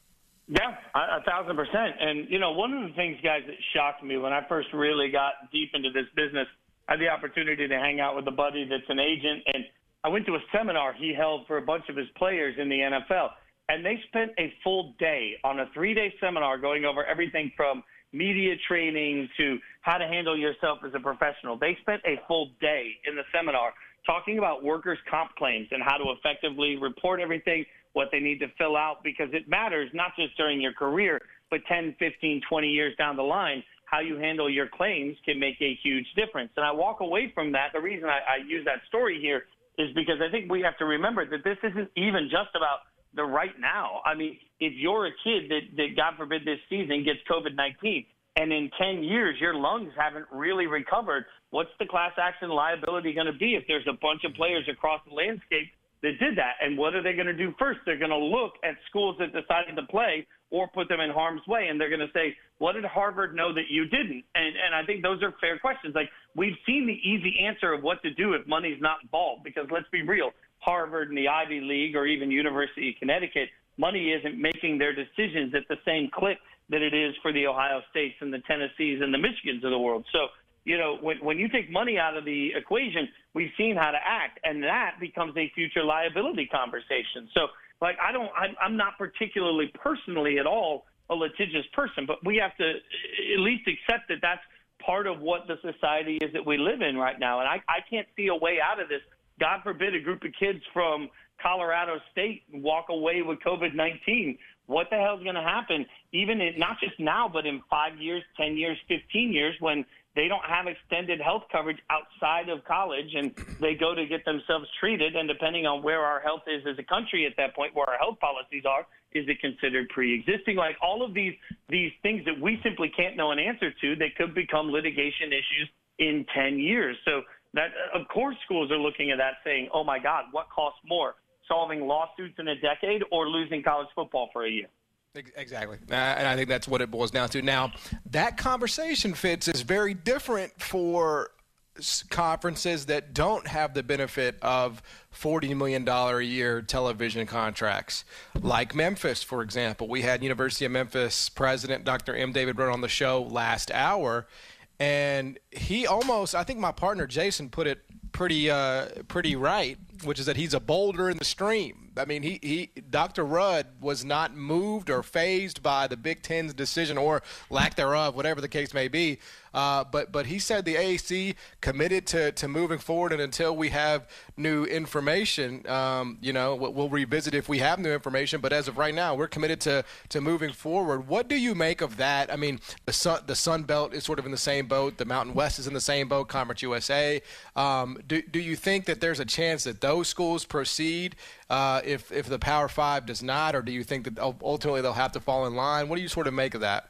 Yeah, a, a thousand percent. And, you know, one of the things, guys, that shocked me when I first really got deep into this business, I had the opportunity to hang out with a buddy that's an agent, and I went to a seminar he held for a bunch of his players in the N F L, and they spent a full day on a three-day seminar going over everything from media training to how to handle yourself as a professional. They spent a full day in the seminar talking about workers' comp claims and how to effectively report everything, what they need to fill out, because it matters not just during your career, but ten, fifteen, twenty years down the line. How you handle your claims can make a huge difference. And I walk away from that. The reason I, I use that story here is because I think we have to remember that this isn't even just about the right now. I mean, if you're a kid that, that God forbid, this season gets COVID nineteen, and in ten years your lungs haven't really recovered, what's the class action liability going to be if there's a bunch of players across the landscape that did that? And what are they going to do first? They're going to look at schools that decided to play or put them in harm's way, and they're going to say, what did Harvard know that you didn't? And and I think those are fair questions. Like, we've seen the easy answer of what to do if money's not involved, because let's be real, Harvard and the Ivy League or even University of Connecticut, money isn't making their decisions at the same clip that it is for the Ohio States and the Tennessees and the Michigans of the world. So, you know, when, when you take money out of the equation, we've seen how to act, and that becomes a future liability conversation. So, like, I don't, I'm, I'm not particularly personally at all a litigious person, but we have to at least accept that that's part of what the society is that we live in right now. And I, I can't see a way out of this. God forbid a group of kids from Colorado State walk away with COVID nineteen. What the hell is going to happen, even in, not just now, but in five years, ten years, fifteen years, when they don't have extended health coverage outside of college and they go to get themselves treated, and depending on where our health is as a country at that point, where our health policies are, is it considered pre-existing? Like, all of these these things that we simply can't know an answer to, that could become litigation issues in ten years. So that, of course, schools are looking at that saying, oh my God, what costs more, solving lawsuits in a decade or losing college football for a year? Exactly. Uh, and I think that's what it boils down to. Now, that conversation, Fitz, is very different for conferences that don't have the benefit of forty million dollars a year television contracts, like Memphis, for example. We had University of Memphis president Doctor M. David Brown on the show last hour, and he almost, I think my partner Jason put it pretty uh, pretty right, which is that he's a boulder in the stream. I mean, he, he Doctor Rudd was not moved or fazed by the Big Ten's decision, or lack thereof, whatever the case may be, Uh, but but he said the A A C committed to, to moving forward, and until we have new information, um, you know, we'll revisit if we have new information. But as of right now, we're committed to, to moving forward. What do you make of that? I mean, the Sun, the Sun Belt is sort of in the same boat. The Mountain West is in the same boat, Conference U S A. Um, do, do you think that there's a chance that those schools proceed uh, if, if the Power Five does not, or do you think that ultimately they'll have to fall in line? What do you sort of make of that?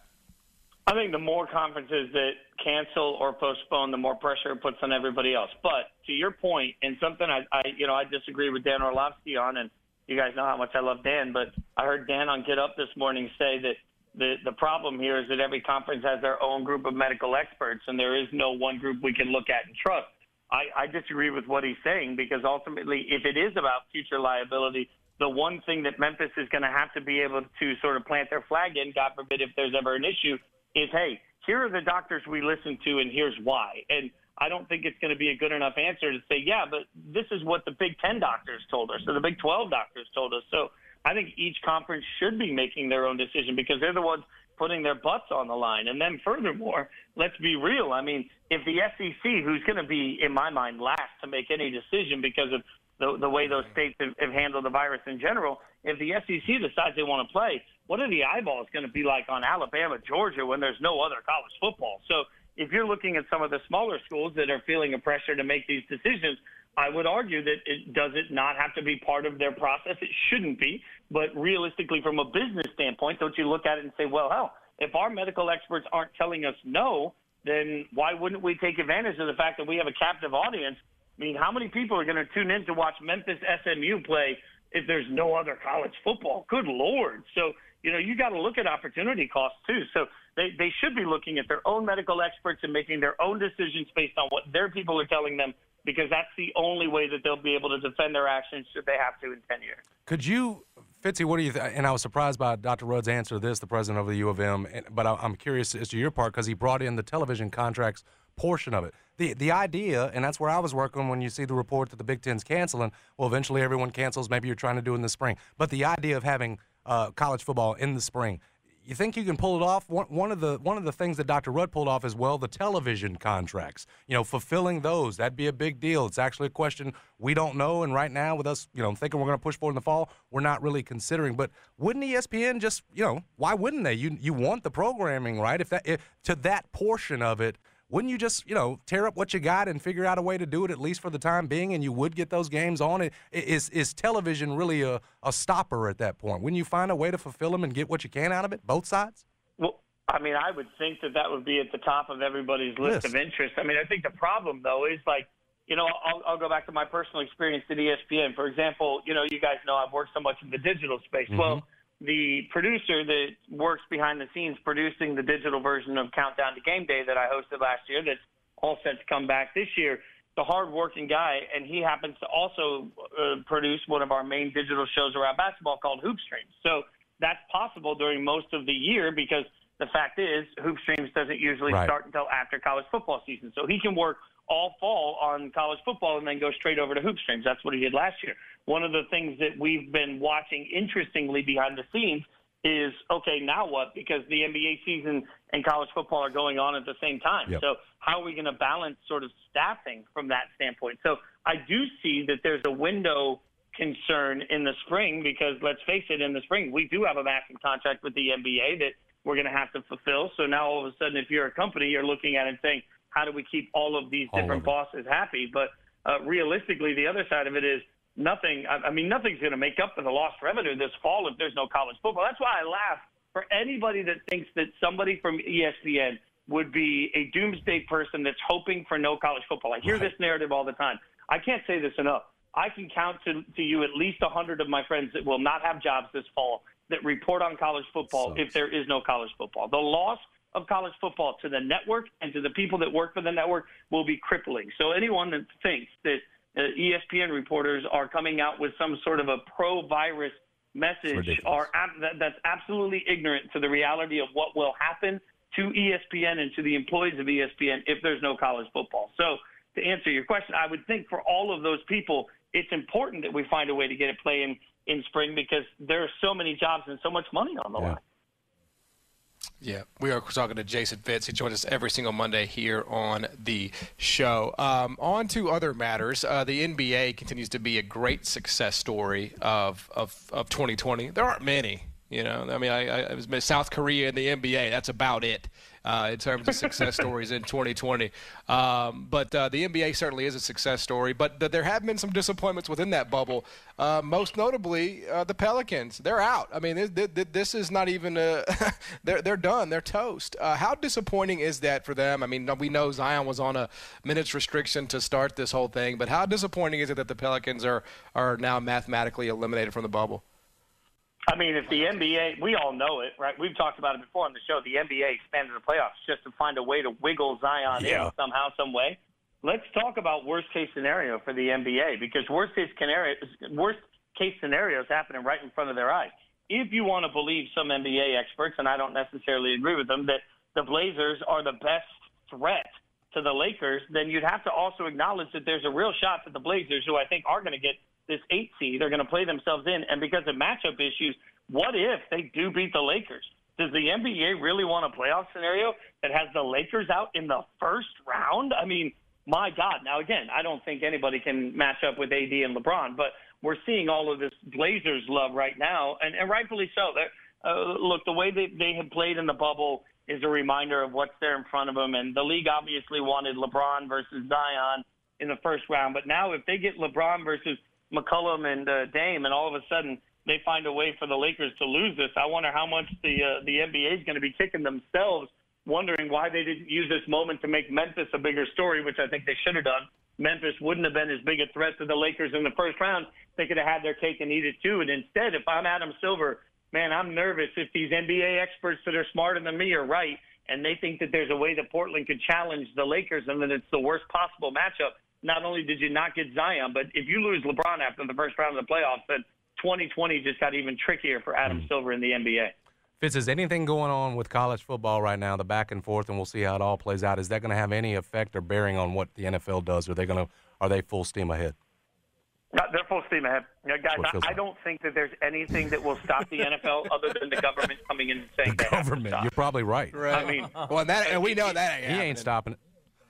I think the more conferences that cancel or postpone, the more pressure it puts on everybody else. But to your point, and something I, I you know, I disagree with Dan Orlovsky on, and you guys know how much I love Dan, but I heard Dan on Get Up this morning say that the, the problem here is that every conference has their own group of medical experts, and there is no one group we can look at and trust. I, I disagree with what he's saying, because ultimately, if it is about future liability, the one thing that Memphis is going to have to be able to sort of plant their flag in, God forbid if there's ever an issue, is, hey, here are the doctors we listen to, and here's why. And I don't think it's going to be a good enough answer to say, yeah, but this is what the Big Ten doctors told us, or the Big twelve doctors told us. So I think each conference should be making their own decision, because they're the ones putting their butts on the line. And then furthermore, let's be real. I mean, if the S E C, who's going to be, in my mind, last to make any decision because of the, the way those states have, have handled the virus in general, if the S E C decides they want to play, what are the eyeballs going to be like on Alabama, Georgia, when there's no other college football? So if you're looking at some of the smaller schools that are feeling a pressure to make these decisions, I would argue that it does it not have to be part of their process? It shouldn't be. But realistically, from a business standpoint, don't you look at it and say, well, hell, if our medical experts aren't telling us no, then why wouldn't we take advantage of the fact that we have a captive audience? I mean, how many people are going to tune in to watch Memphis S M U play if there's no other college football? Good Lord. So, you know, you got to look at opportunity costs too. So they, they should be looking at their own medical experts and making their own decisions based on what their people are telling them, because that's the only way that they'll be able to defend their actions should they have to in ten years. Could you, Fitzy, what do you think? And I was surprised by Doctor Rudd's answer to this, the president of the U of M, but I'm curious as to your part, because he brought in the television contracts portion of it. The the idea, and that's where I was working when you see the report that the Big Ten's canceling, well, eventually everyone cancels. Maybe you're trying to do it in the spring. But the idea of having uh, college football in the spring, you think you can pull it off? One, one of the one of the things that Doctor Rudd pulled off as well, the television contracts. You know, fulfilling those, that'd be a big deal. It's actually a question we don't know, and right now with us, you know, thinking we're going to push forward in the fall, we're not really considering. But wouldn't E S P N just, you know, why wouldn't they? You you want the programming, right? If that if, to that portion of it, wouldn't you just, you know, tear up what you got and figure out a way to do it at least for the time being, and you would get those games on? It is is television really a, a stopper at that point? Wouldn't you find a way to fulfill them and get what you can out of it, both sides? Well, I mean, I would think that that would be at the top of everybody's list Yes. of interest. I mean, I think the problem, though, is like, you know, I'll, I'll go back to my personal experience at E S P N. For example, you know, you guys know I've worked so much in the digital space. Mm-hmm. Well, the producer that works behind the scenes producing the digital version of Countdown to Game Day that I hosted last year, that's all set to come back this year, the hard-working guy, and he happens to also uh, produce one of our main digital shows around basketball called Hoop Streams. So that's possible during most of the year, because the fact is Hoop Streams doesn't usually Right. start until after college football season. So he can work all fall on college football and then go straight over to Hoop Streams. That's what he did last year. One of the things that we've been watching interestingly behind the scenes is, okay, now what? Because the N B A season and college football are going on at the same time. Yep. So how are we going to balance sort of staffing from that standpoint? So I do see that there's a window concern in the spring, because let's face it, in the spring, we do have a massive contract with the N B A that we're going to have to fulfill. So now all of a sudden, if you're a company, you're looking at it and saying, how do we keep all of these All different of it. bosses happy? But uh, realistically, the other side of it is nothing. I, I mean, nothing's going to make up for the lost revenue this fall if there's no college football. That's why I laugh. For anybody that thinks that somebody from E S P N would be a doomsday person that's hoping for no college football. I hear Right. this narrative all the time. I can't say this enough. I can count to, to you at least one hundred of my friends that will not have jobs this fall that report on college football Sucks. if there is no college football. The loss of college football to the network and to the people that work for the network will be crippling. So anyone that thinks that uh, E S P N reporters are coming out with some sort of a pro-virus message ridiculous. are ab- that, that's absolutely ignorant to the reality of what will happen to E S P N and to the employees of E S P N if there's no college football. So to answer your question, I would think for all of those people, it's important that we find a way to get it playing in spring, because there are so many jobs and so much money on the Yeah. line. Yeah, we are talking to Jason Fitz. He joins us every single Monday here on the show. Um, on to other matters. Uh, the N B A continues to be a great success story of of, of twenty twenty. There aren't many, you know. I mean, I, I was South Korea and the N B A. That's about it. Uh, in terms of success stories in twenty twenty. Um, but uh, the N B A certainly is a success story. But th- there have been some disappointments within that bubble, uh, most notably uh, the Pelicans. They're out. I mean, this, this, this is not even a – they're, they're done. They're toast. Uh, how disappointing is that for them? I mean, we know Zion was on a minutes restriction to start this whole thing. But how disappointing is it that the Pelicans are, are now mathematically eliminated from the bubble? I mean, if the N B A, we all know it, right? We've talked about it before on the show. The N B A expanded the playoffs just to find a way to wiggle Zion Yeah. in somehow, some way. Let's talk about worst case scenario for the N B A, because worst case scenario, worst case scenario is happening right in front of their eyes. If you want to believe some N B A experts, and I don't necessarily agree with them, that the Blazers are the best threat to the Lakers, then you'd have to also acknowledge that there's a real shot that the Blazers, who I think are going to get this eight seed, are going to play themselves in. And because of matchup issues, what if they do beat the Lakers? Does the N B A really want a playoff scenario that has the Lakers out in the first round? I mean, my God. Now, again, I don't think anybody can match up with A D and LeBron, but we're seeing all of this Blazers love right now, and, and rightfully so. Uh, look, the way they, they have played in the bubble is a reminder of what's there in front of them, and the league obviously wanted LeBron versus Zion in the first round. But now if they get LeBron versus McCollum and uh, Dame, and all of a sudden they find a way for the Lakers to lose this, I wonder how much the uh, the N B A is going to be kicking themselves, wondering why they didn't use this moment to make Memphis a bigger story, which I think they should have done. Memphis wouldn't have been as big a threat to the Lakers in the first round. They could have had their cake and eat it too. And instead, if I'm Adam Silver, man, I'm nervous if these N B A experts that are smarter than me are right, and they think that there's a way that Portland could challenge the Lakers and that it's the worst possible matchup. Not only did you not get Zion, but if you lose LeBron after the first round of the playoffs, then twenty twenty just got even trickier for Adam mm. Silver in the N B A. Fitz, is anything going on with college football right now, the back and forth, and we'll see how it all plays out? Is that going to have any effect or bearing on what the N F L does? Are they going to? Are they full steam ahead? No, they're full steam ahead. You know, guys, I, I don't think that there's anything that will stop the N F L other than the government coming in and saying the they government. have to stop. You're probably right. right. I mean, well, that and we know that ain't he happening. ain't stopping it.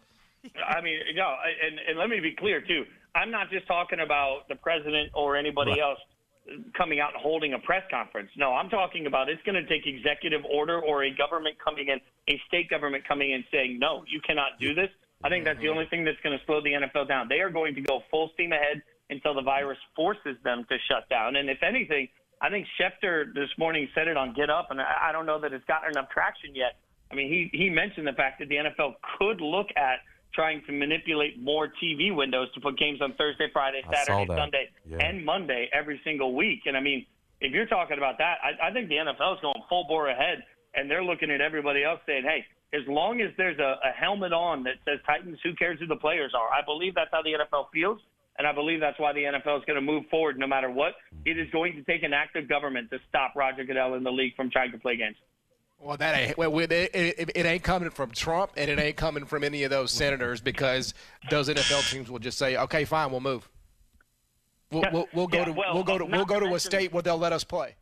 I mean, no, and, and let me be clear, too. I'm not just talking about the president or anybody Right. else coming out and holding a press conference. No, I'm talking about it's going to take executive order or a government coming in, a state government coming in saying, no, you cannot do this. I think that's the only thing that's going to slow the N F L down. They are going to go full steam ahead until the virus forces them to shut down. And if anything, I think Schefter this morning said it on Get Up, and I don't know that it's gotten enough traction yet. I mean, he, he mentioned the fact that the N F L could look at trying to manipulate more T V windows to put games on Thursday, Friday, Saturday, Sunday, yeah. and Monday every single week. And, I mean, if you're talking about that, I, I think the N F L is going full bore ahead, and they're looking at everybody else saying, hey, as long as there's a, a helmet on that says Titans, who cares who the players are? I believe that's how the N F L feels, and I believe that's why the N F L is going to move forward no matter what. It is going to take an act of government to stop Roger Goodell and the league from trying to play games. Well, that ain't well, it, it, it ain't coming from Trump, and it ain't coming from any of those senators, because those N F L teams will just say, "Okay, fine, we'll move. We'll, Yeah, we'll, we'll go yeah, to well, we'll go to not we'll go to to a mention- state where they'll let us play."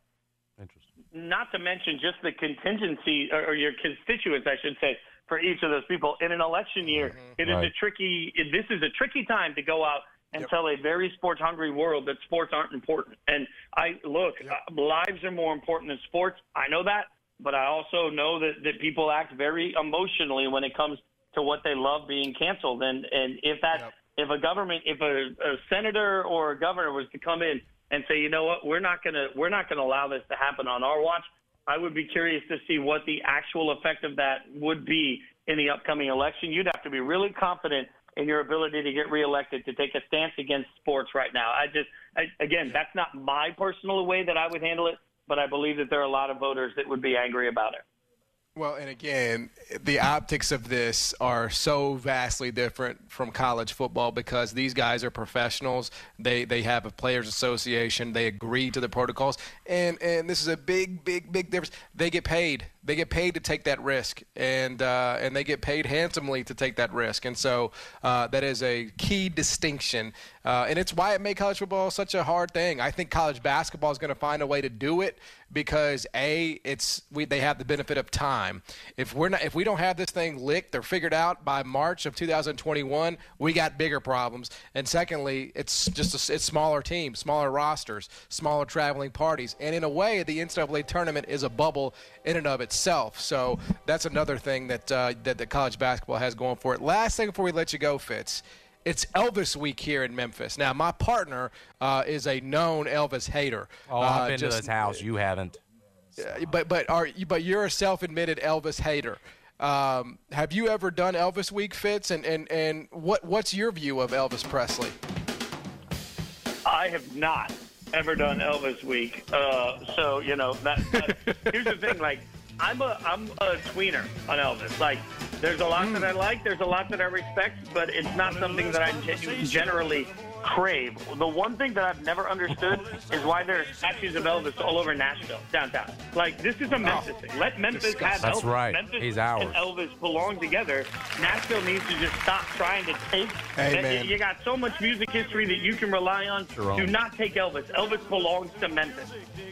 Not to mention just the contingency, or, or your constituents, I should say, for each of those people. In an election year, Mm-hmm. it is Right. a tricky. It, this is a tricky time to go out and yep. tell a very sports-hungry world that sports aren't important. And I look, yep. uh, lives are more important than sports. I know that, but I also know that, that people act very emotionally when it comes to what they love being canceled. And and if that, yep. if a government, if a, a senator or a governor was to come in and say, you know what, we're not gonna we're not gonna allow this to happen on our watch, I would be curious to see what the actual effect of that would be in the upcoming election. You'd have to be really confident in your ability to get reelected to take a stance against sports right now. I just, I, again, that's not my personal way that I would handle it, but I believe that there are a lot of voters that would be angry about it. Well, and again, the optics of this are so vastly different from college football, because these guys are professionals. They they have a players association. They agree to the protocols. And and this is a big, big, big difference. They get paid. they get paid to take that risk, and uh, and they get paid handsomely to take that risk. And so uh, that is a key distinction, uh, and it's why it made college football such a hard thing. I think college basketball is going to find a way to do it because a it's we they have the benefit of time. If we're not if we don't have this thing licked or figured out by March of two thousand twenty-one, we got bigger problems. And secondly, it's just a, it's smaller teams, smaller rosters, smaller traveling parties, and in a way, the N C double A tournament is a bubble in and of itself. So that's another thing that uh, that the college basketball has going for it. Last thing before we let you go, Fitz. It's Elvis week here in Memphis. Now, my partner uh, is a known Elvis hater. Oh, I've uh, been just, to his house. You haven't. Uh, but but are but you're a self-admitted Elvis hater. Um, have you ever done Elvis week, Fitz? And and and what what's your view of Elvis Presley? I have not ever done Elvis week. Uh, so you know that, that here's the thing. Like I'm a I'm a tweener on Elvis. Like. There's a lot that I like. There's a lot that I respect, but it's not something that I gen- generally crave. The one thing that I've never understood is why there are statues of Elvis all over Nashville, downtown. Like, this is a Memphis thing. Let Memphis have That's Elvis. right. Memphis He's ours. and Elvis belong together. Nashville needs to just stop trying to take. Amen. You got so much music history that you can rely on. Jerome. Do not take Elvis. Elvis belongs to Memphis.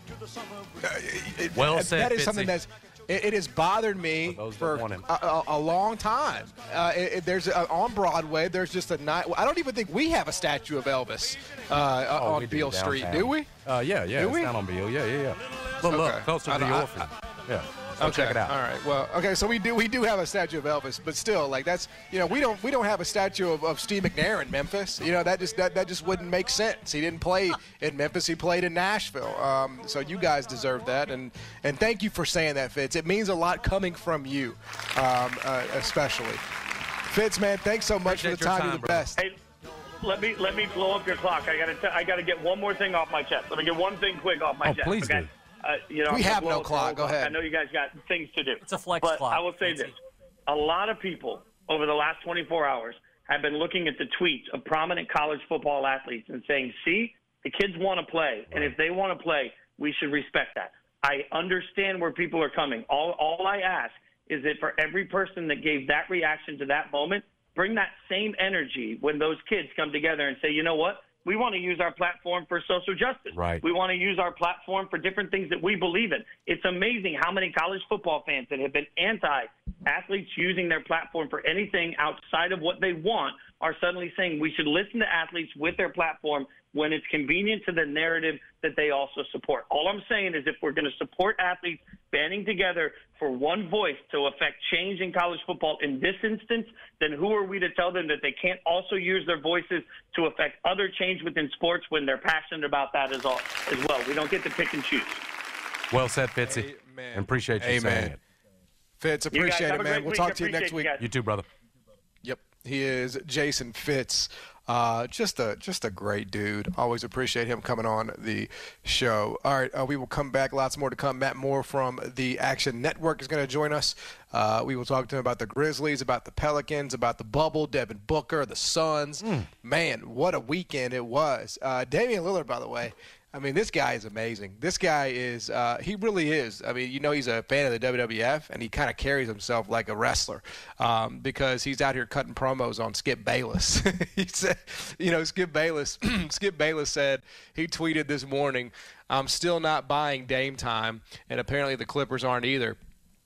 Well that, said, that is Fitzy. something that's it, it has bothered me For those that for want him. a, a, a long time. Uh, it, it- there's a, on Broadway. There's just a night. I don't even think we have a statue of Elvis uh, Oh, on we do Beale Street, downtown. do we? Uh, yeah, yeah. Do it's we? down on Beale. Yeah, yeah, yeah. Look, look, Okay. closer I to the don't- I- orphan. Yeah. Go Okay. check it out. All right. Well, okay. So we do we do have a statue of Elvis, but still, like that's you know we don't we don't have a statue of, of Steve McNair in Memphis. You know that just that, that just wouldn't make sense. He didn't play in Memphis. He played in Nashville. Um, so you guys deserve that, and and thank you for saying that, Fitz. It means a lot coming from you, um, uh, especially. Fitz, man, thanks so much Appreciate for the your time. time, You're the brother. best. Hey, let me let me blow up your clock. I gotta t- I gotta get one more thing off my chest. Let me get one thing quick off my Oh, chest. please okay? do. Uh, you know, We I'm gonna have blow no up the clock. whole Go ahead. I know you guys got things to do. It's a flex but clock. I will say this: a lot of people over the last twenty-four hours have been looking at the tweets of prominent college football athletes and saying, "See, the kids want to play, and if they want to play, we should respect that." I understand where people are coming. All all I ask is that for every person that gave that reaction to that moment, bring that same energy when those kids come together and say, "You know what? We want to use our platform for social justice. Right. We want to use our platform for different things that we believe in." It's amazing how many college football fans that have been anti-athletes using their platform for anything outside of what they want are suddenly saying we should listen to athletes with their platform when it's convenient to the narrative that they also support. All I'm saying is if we're going to support athletes banding together for one voice to affect change in college football in this instance, then who are we to tell them that they can't also use their voices to affect other change within sports when they're passionate about that as, all, as well? We don't get to pick and choose. Well said, Fitzy. Amen. And appreciate you Amen. saying it. Fitz, You guys appreciate have it, a man. great We'll week. talk to you Appreciate next you week. guys. You too, brother. Yep, he is Jason Fitz. Uh, just a just a great dude. Always appreciate him coming on the show. All right, uh, we will come back. Lots more to come. Matt Moore from the Action Network is going to join us. Uh, we will talk to him about the Grizzlies, about the Pelicans, about the bubble, Devin Booker, the Suns. Mm. Man, what a weekend it was. Uh, Damian Lillard, by the way. I mean, this guy is amazing. This guy is, uh, he really is. I mean, you know, he's a fan of the W W F, and he kind of carries himself like a wrestler um, because he's out here cutting promos on Skip Bayless. He said, you know, Skip Bayless, Skip Bayless said, he tweeted this morning, "I'm still not buying Dame time," and apparently the Clippers aren't either.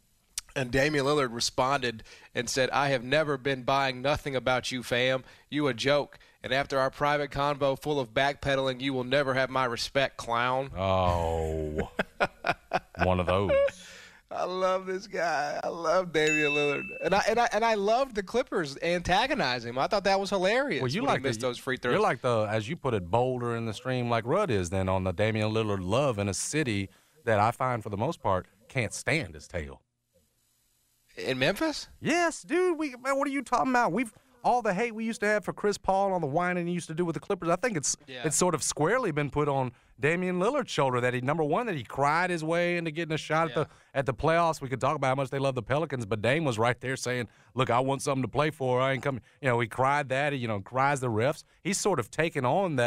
And Damian Lillard responded and said, "I have never been buying nothing about you, fam. You a joke. And after our private convo full of backpedaling, you will never have my respect, clown." Oh, one of those. I love this guy. I love Damian Lillard, and I and I and I loved the Clippers antagonizing him. I thought that was hilarious. Well, you when like he missed the, those free throws. You're like the, as you put it, boulder in the stream, like Rudd is. Then on the Damian Lillard love in a city that I find for the most part can't stand his tail. In Memphis? Yes, dude. We man, what are you talking about? We've all the hate we used to have for Chris Paul and all the whining he used to do with the Clippers. I think it's Yeah. it's sort of squarely been put on Damian Lillard's shoulder that he number one that he cried his way into getting a shot Yeah. at the at the playoffs. We could talk about how much they love the Pelicans, but Dame was right there saying, "Look, I want something to play for. I ain't coming." You know, he cried that. He, you know, cries the refs. He's sort of taken on that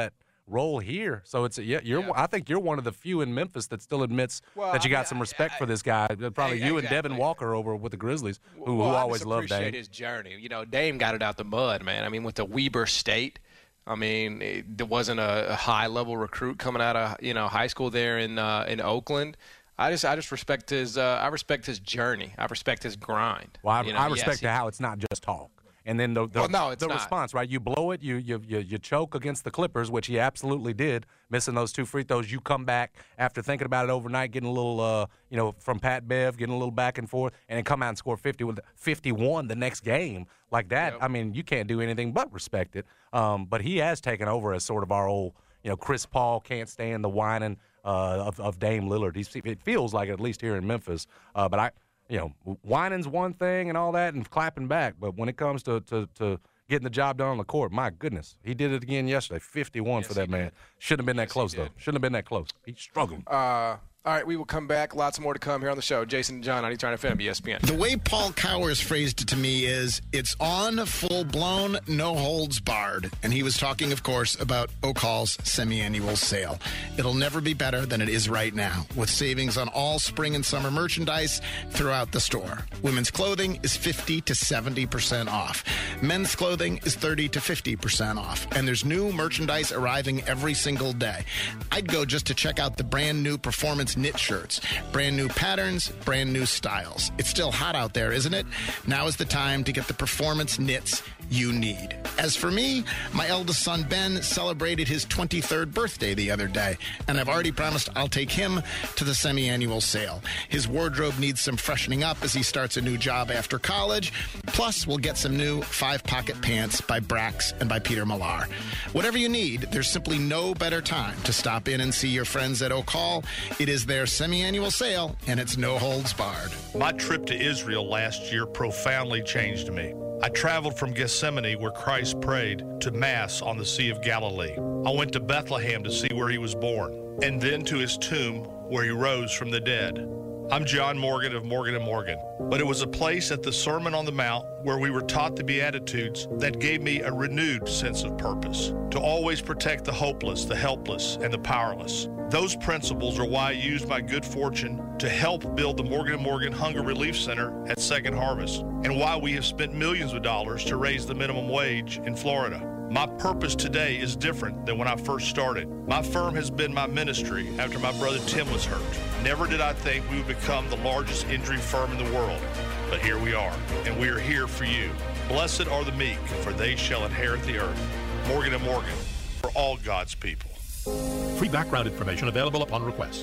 roll here. So it's yeah, you're. Yeah. I think you're one of the few in Memphis that still admits well, that you I got mean, some respect I, I, for this guy. Probably exactly. you and Devin Walker over with the Grizzlies, who, well, who I always just loved Dame. appreciate his journey. You know, Dame got it out the mud, man. I mean, with the Weber State. I mean, it, there wasn't a, a high-level recruit coming out of you know high school there in uh, in Oakland. I just I just respect his uh, I respect his journey. I respect his grind. Well, I, you know, I respect yes, how it's not just talk. And then the the, well, no, it's the not. response, right? You blow it, you, you you you choke against the Clippers, which he absolutely did, missing those two free throws. You come back after thinking about it overnight, getting a little, uh, you know, from Pat Bev, getting a little back and forth, and then come out and score fifty with fifty-one the next game like that. Yep. I mean, you can't do anything but respect it. Um, but he has taken over as sort of our old, you know, Chris Paul can't stand the whining uh, of, of Dame Lillard. He's, it feels like it, at least here in Memphis. Uh, but I. You know, whining's one thing and all that and clapping back. But when it comes to, to, to getting the job done on the court, my goodness, he did it again yesterday. fifty-one yes, for that man. Shouldn't have been that yes, close, though. Shouldn't have been that close. He struggled. Uh, all right, we will come back. Lots more to come here on the show. Jason and John, ninety-nine F M, E S P N. The way Paul Cowers phrased it to me is, it's on, full-blown, no holds barred. And he was talking, of course, about O'Call's semi-annual sale. It'll never be better than it is right now, with savings on all spring and summer merchandise throughout the store. Women's clothing is fifty to seventy percent off. Men's clothing is thirty to fifty percent off. And there's new merchandise arriving every single day. I'd go just to check out the brand new Performance knit shirts. Brand new patterns, brand new styles. It's still hot out there, isn't it? Now is the time to get the Performance knits you need. As for me, my eldest son Ben celebrated his twenty-third birthday the other day, and I've already promised I'll take him to the semi-annual sale. His wardrobe needs some freshening up as he starts a new job after college. Plus, we'll get some new five-pocket pants by Brax and by Peter Millar. Whatever you need, there's simply no better time to stop in and see your friends at O'Call. It is their semi-annual sale, and it's no holds barred. My trip to Israel last year profoundly changed me. I traveled from Gethsemane, where Christ prayed, to Mass on the Sea of Galilee. I went to Bethlehem to see where he was born, and then to his tomb, where he rose from the dead. I'm John Morgan of Morgan and Morgan, but it was a place at the Sermon on the Mount where we were taught the Beatitudes that gave me a renewed sense of purpose, to always protect the hopeless, the helpless, and the powerless. Those principles are why I used my good fortune to help build the Morgan and Morgan Hunger Relief Center at Second Harvest, and why we have spent millions of dollars to raise the minimum wage in Florida. My purpose today is different than when I first started. My firm has been my ministry after my brother Tim was hurt. Never did I think we would become the largest injury firm in the world, but here we are, and we are here for you. Blessed are the meek, for they shall inherit the earth. Morgan and Morgan, for all God's people. Free background information available upon request.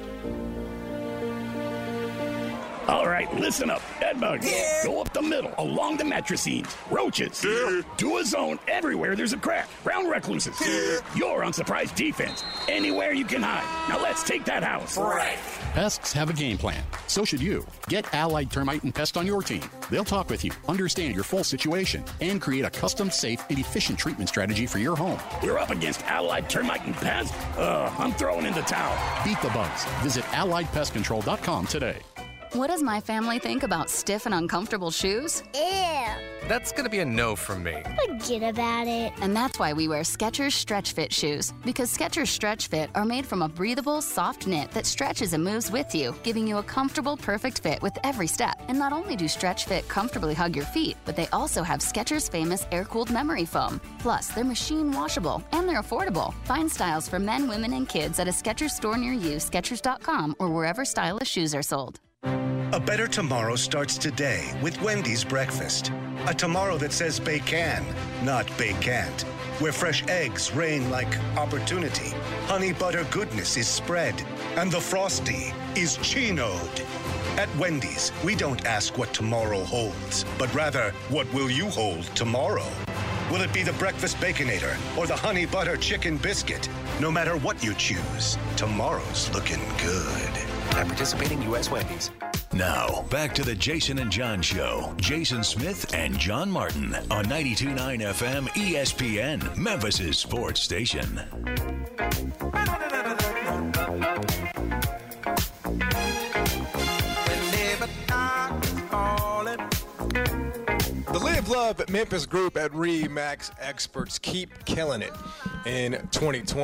All right, listen up. Bed bugs. Yeah. Go up the middle, along the mattresines. Roaches. Yeah. Do a zone everywhere there's a crack. Brown recluses. Yeah. You're on surprise defense. Anywhere you can hide. Now let's take that house. Right. Pests have a game plan. So should you. Get Allied Termite and Pest on your team. They'll talk with you, understand your full situation, and create a custom, safe, and efficient treatment strategy for your home. We're up against Allied Termite and Pest? Ugh, I'm throwing in the towel. Beat the bugs. Visit allied pest control dot com today. What does my family think about stiff and uncomfortable shoes? Ew. That's gonna be a no from me. Forget about it. And that's why we wear Skechers Stretch Fit shoes. Because Skechers Stretch Fit are made from a breathable, soft knit that stretches and moves with you, giving you a comfortable, perfect fit with every step. And not only do Stretch Fit comfortably hug your feet, but they also have Skechers' famous air-cooled memory foam. Plus, they're machine washable and they're affordable. Find styles for men, women, and kids at a Skechers store near you, Skechers dot com, or wherever stylish shoes are sold. A better tomorrow starts today with Wendy's breakfast. A tomorrow that says bacon, not bacant. Where fresh eggs reign like opportunity. Honey butter goodness is spread. And the Frosty is chinoed. At Wendy's, we don't ask what tomorrow holds, but rather, what will you hold tomorrow? Will it be the breakfast Baconator or the honey butter chicken biscuit? No matter what you choose, tomorrow's looking good. At participating U S Wendy's. Now, back to the Jason and John Show. Jason Smith and John Martin on ninety-two point nine F M E S P N, Memphis' sports station. The Live Love Memphis group at RE/MAX Experts keep killing it in twenty twenty.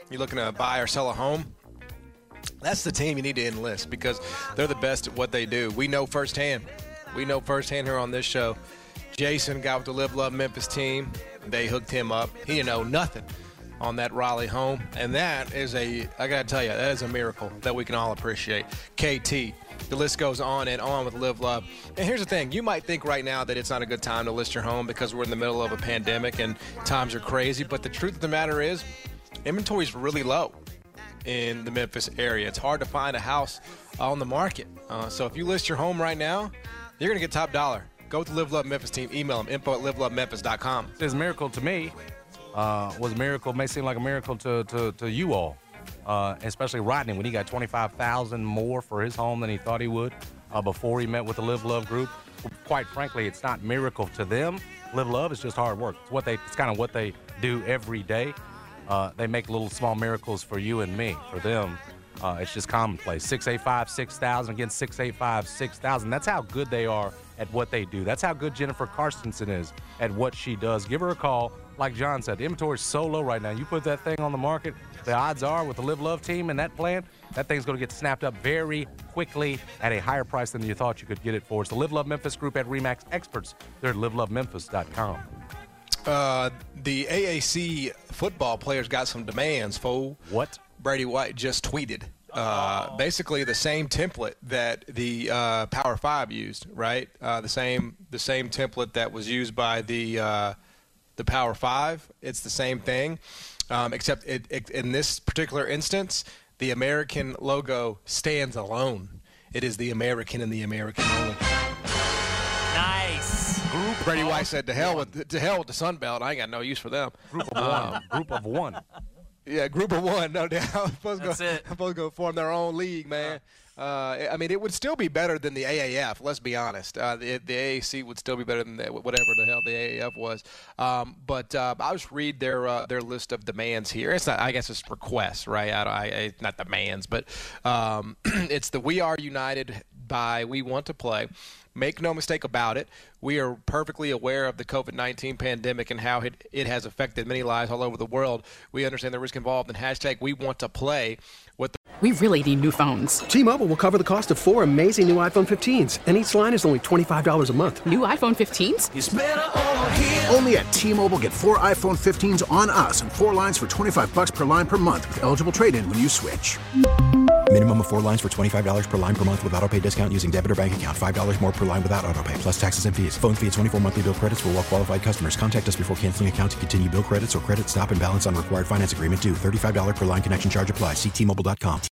you're looking to buy or sell a home, that's the team you need to enlist because they're the best at what they do. We know firsthand. We know firsthand here on this show. Jason got with the Live Love Memphis team. They hooked him up. He didn't know nothing on that Raleigh home. And that is a, I got to tell you, that is a miracle that we can all appreciate. K T, the list goes on and on with Live Love. And here's the thing. You might think right now that it's not a good time to list your home because we're in the middle of a pandemic and times are crazy. But the truth of the matter is inventory is really low in the Memphis area. It's hard to find a house on the market. Uh, so if you list your home right now, you're going to get top dollar. Go with the Live Love Memphis team. Email them, info at live love memphis dot com. It's a miracle to me. Uh, was a miracle, may seem like a miracle to, to, to you all, uh, especially Rodney when he got twenty-five thousand dollars more for his home than he thought he would uh, before he met with the Live Love group. Quite frankly, it's not miracle to them. Live Love is just hard work. It's what they. It's kind of what they do every day. Uh, they make little small miracles for you and me. For them, uh, it's just commonplace. six eight five, six thousand Again, six eight five, six thousand That's how good they are at what they do. That's how good Jennifer Carstensen is at what she does. Give her a call. Like John said, the inventory is so low right now. You put that thing on the market, the odds are with the Live Love team and that plan, that thing's going to get snapped up very quickly at a higher price than you thought you could get it for. It's the Live Love Memphis group at RE/MAX Experts. They're at live love memphis dot com. Uh, the A A C football players got some demands, fool. What? Brady White just tweeted. Uh, basically the same template that the uh, Power Five used, right? Uh, the same the same template that was used by the uh, the Power Five. It's the same thing, um, except it, it, in this particular instance, the American logo stands alone. It is the American and the American only. Nice. Group Brady White said, "To hell with to hell with the Sun Belt. I ain't got no use for them." Group of one. Group of one. Yeah, group of one, no doubt. supposed That's to go, it. supposed to go form their own league, man. Uh, I mean, it would still be better than the A A F. Let's be honest. Uh, the, the A A C would still be better than the, whatever the hell the A A F was. Um, but uh, I'll just read their uh, their list of demands here. It's not. I guess it's requests, right? I, I, it's not demands, but um, it's the We Are United by We Want to Play. Make no mistake about it, we are perfectly aware of the COVID nineteen pandemic and how it, it has affected many lives all over the world. We understand the risk involved in hashtag We Want to Play. What the We really need new phones. T-Mobile will cover the cost of four amazing new iPhone fifteens, and each line is only twenty-five dollars a month. New iPhone fifteens? It's better over here. Only at T-Mobile, get four iPhone fifteens on us and four lines for twenty-five bucks per line per month with eligible trade-in when you switch. Minimum of four lines for twenty-five dollars per line per month with autopay discount using debit or bank account. five dollars more per line without autopay, plus taxes and fees. Phone fee at twenty-four monthly bill credits for well-qualified customers. Contact us before canceling account to continue bill credits or credit stop and balance on required finance agreement due. thirty-five dollars per line connection charge applies. See T Mobile dot com.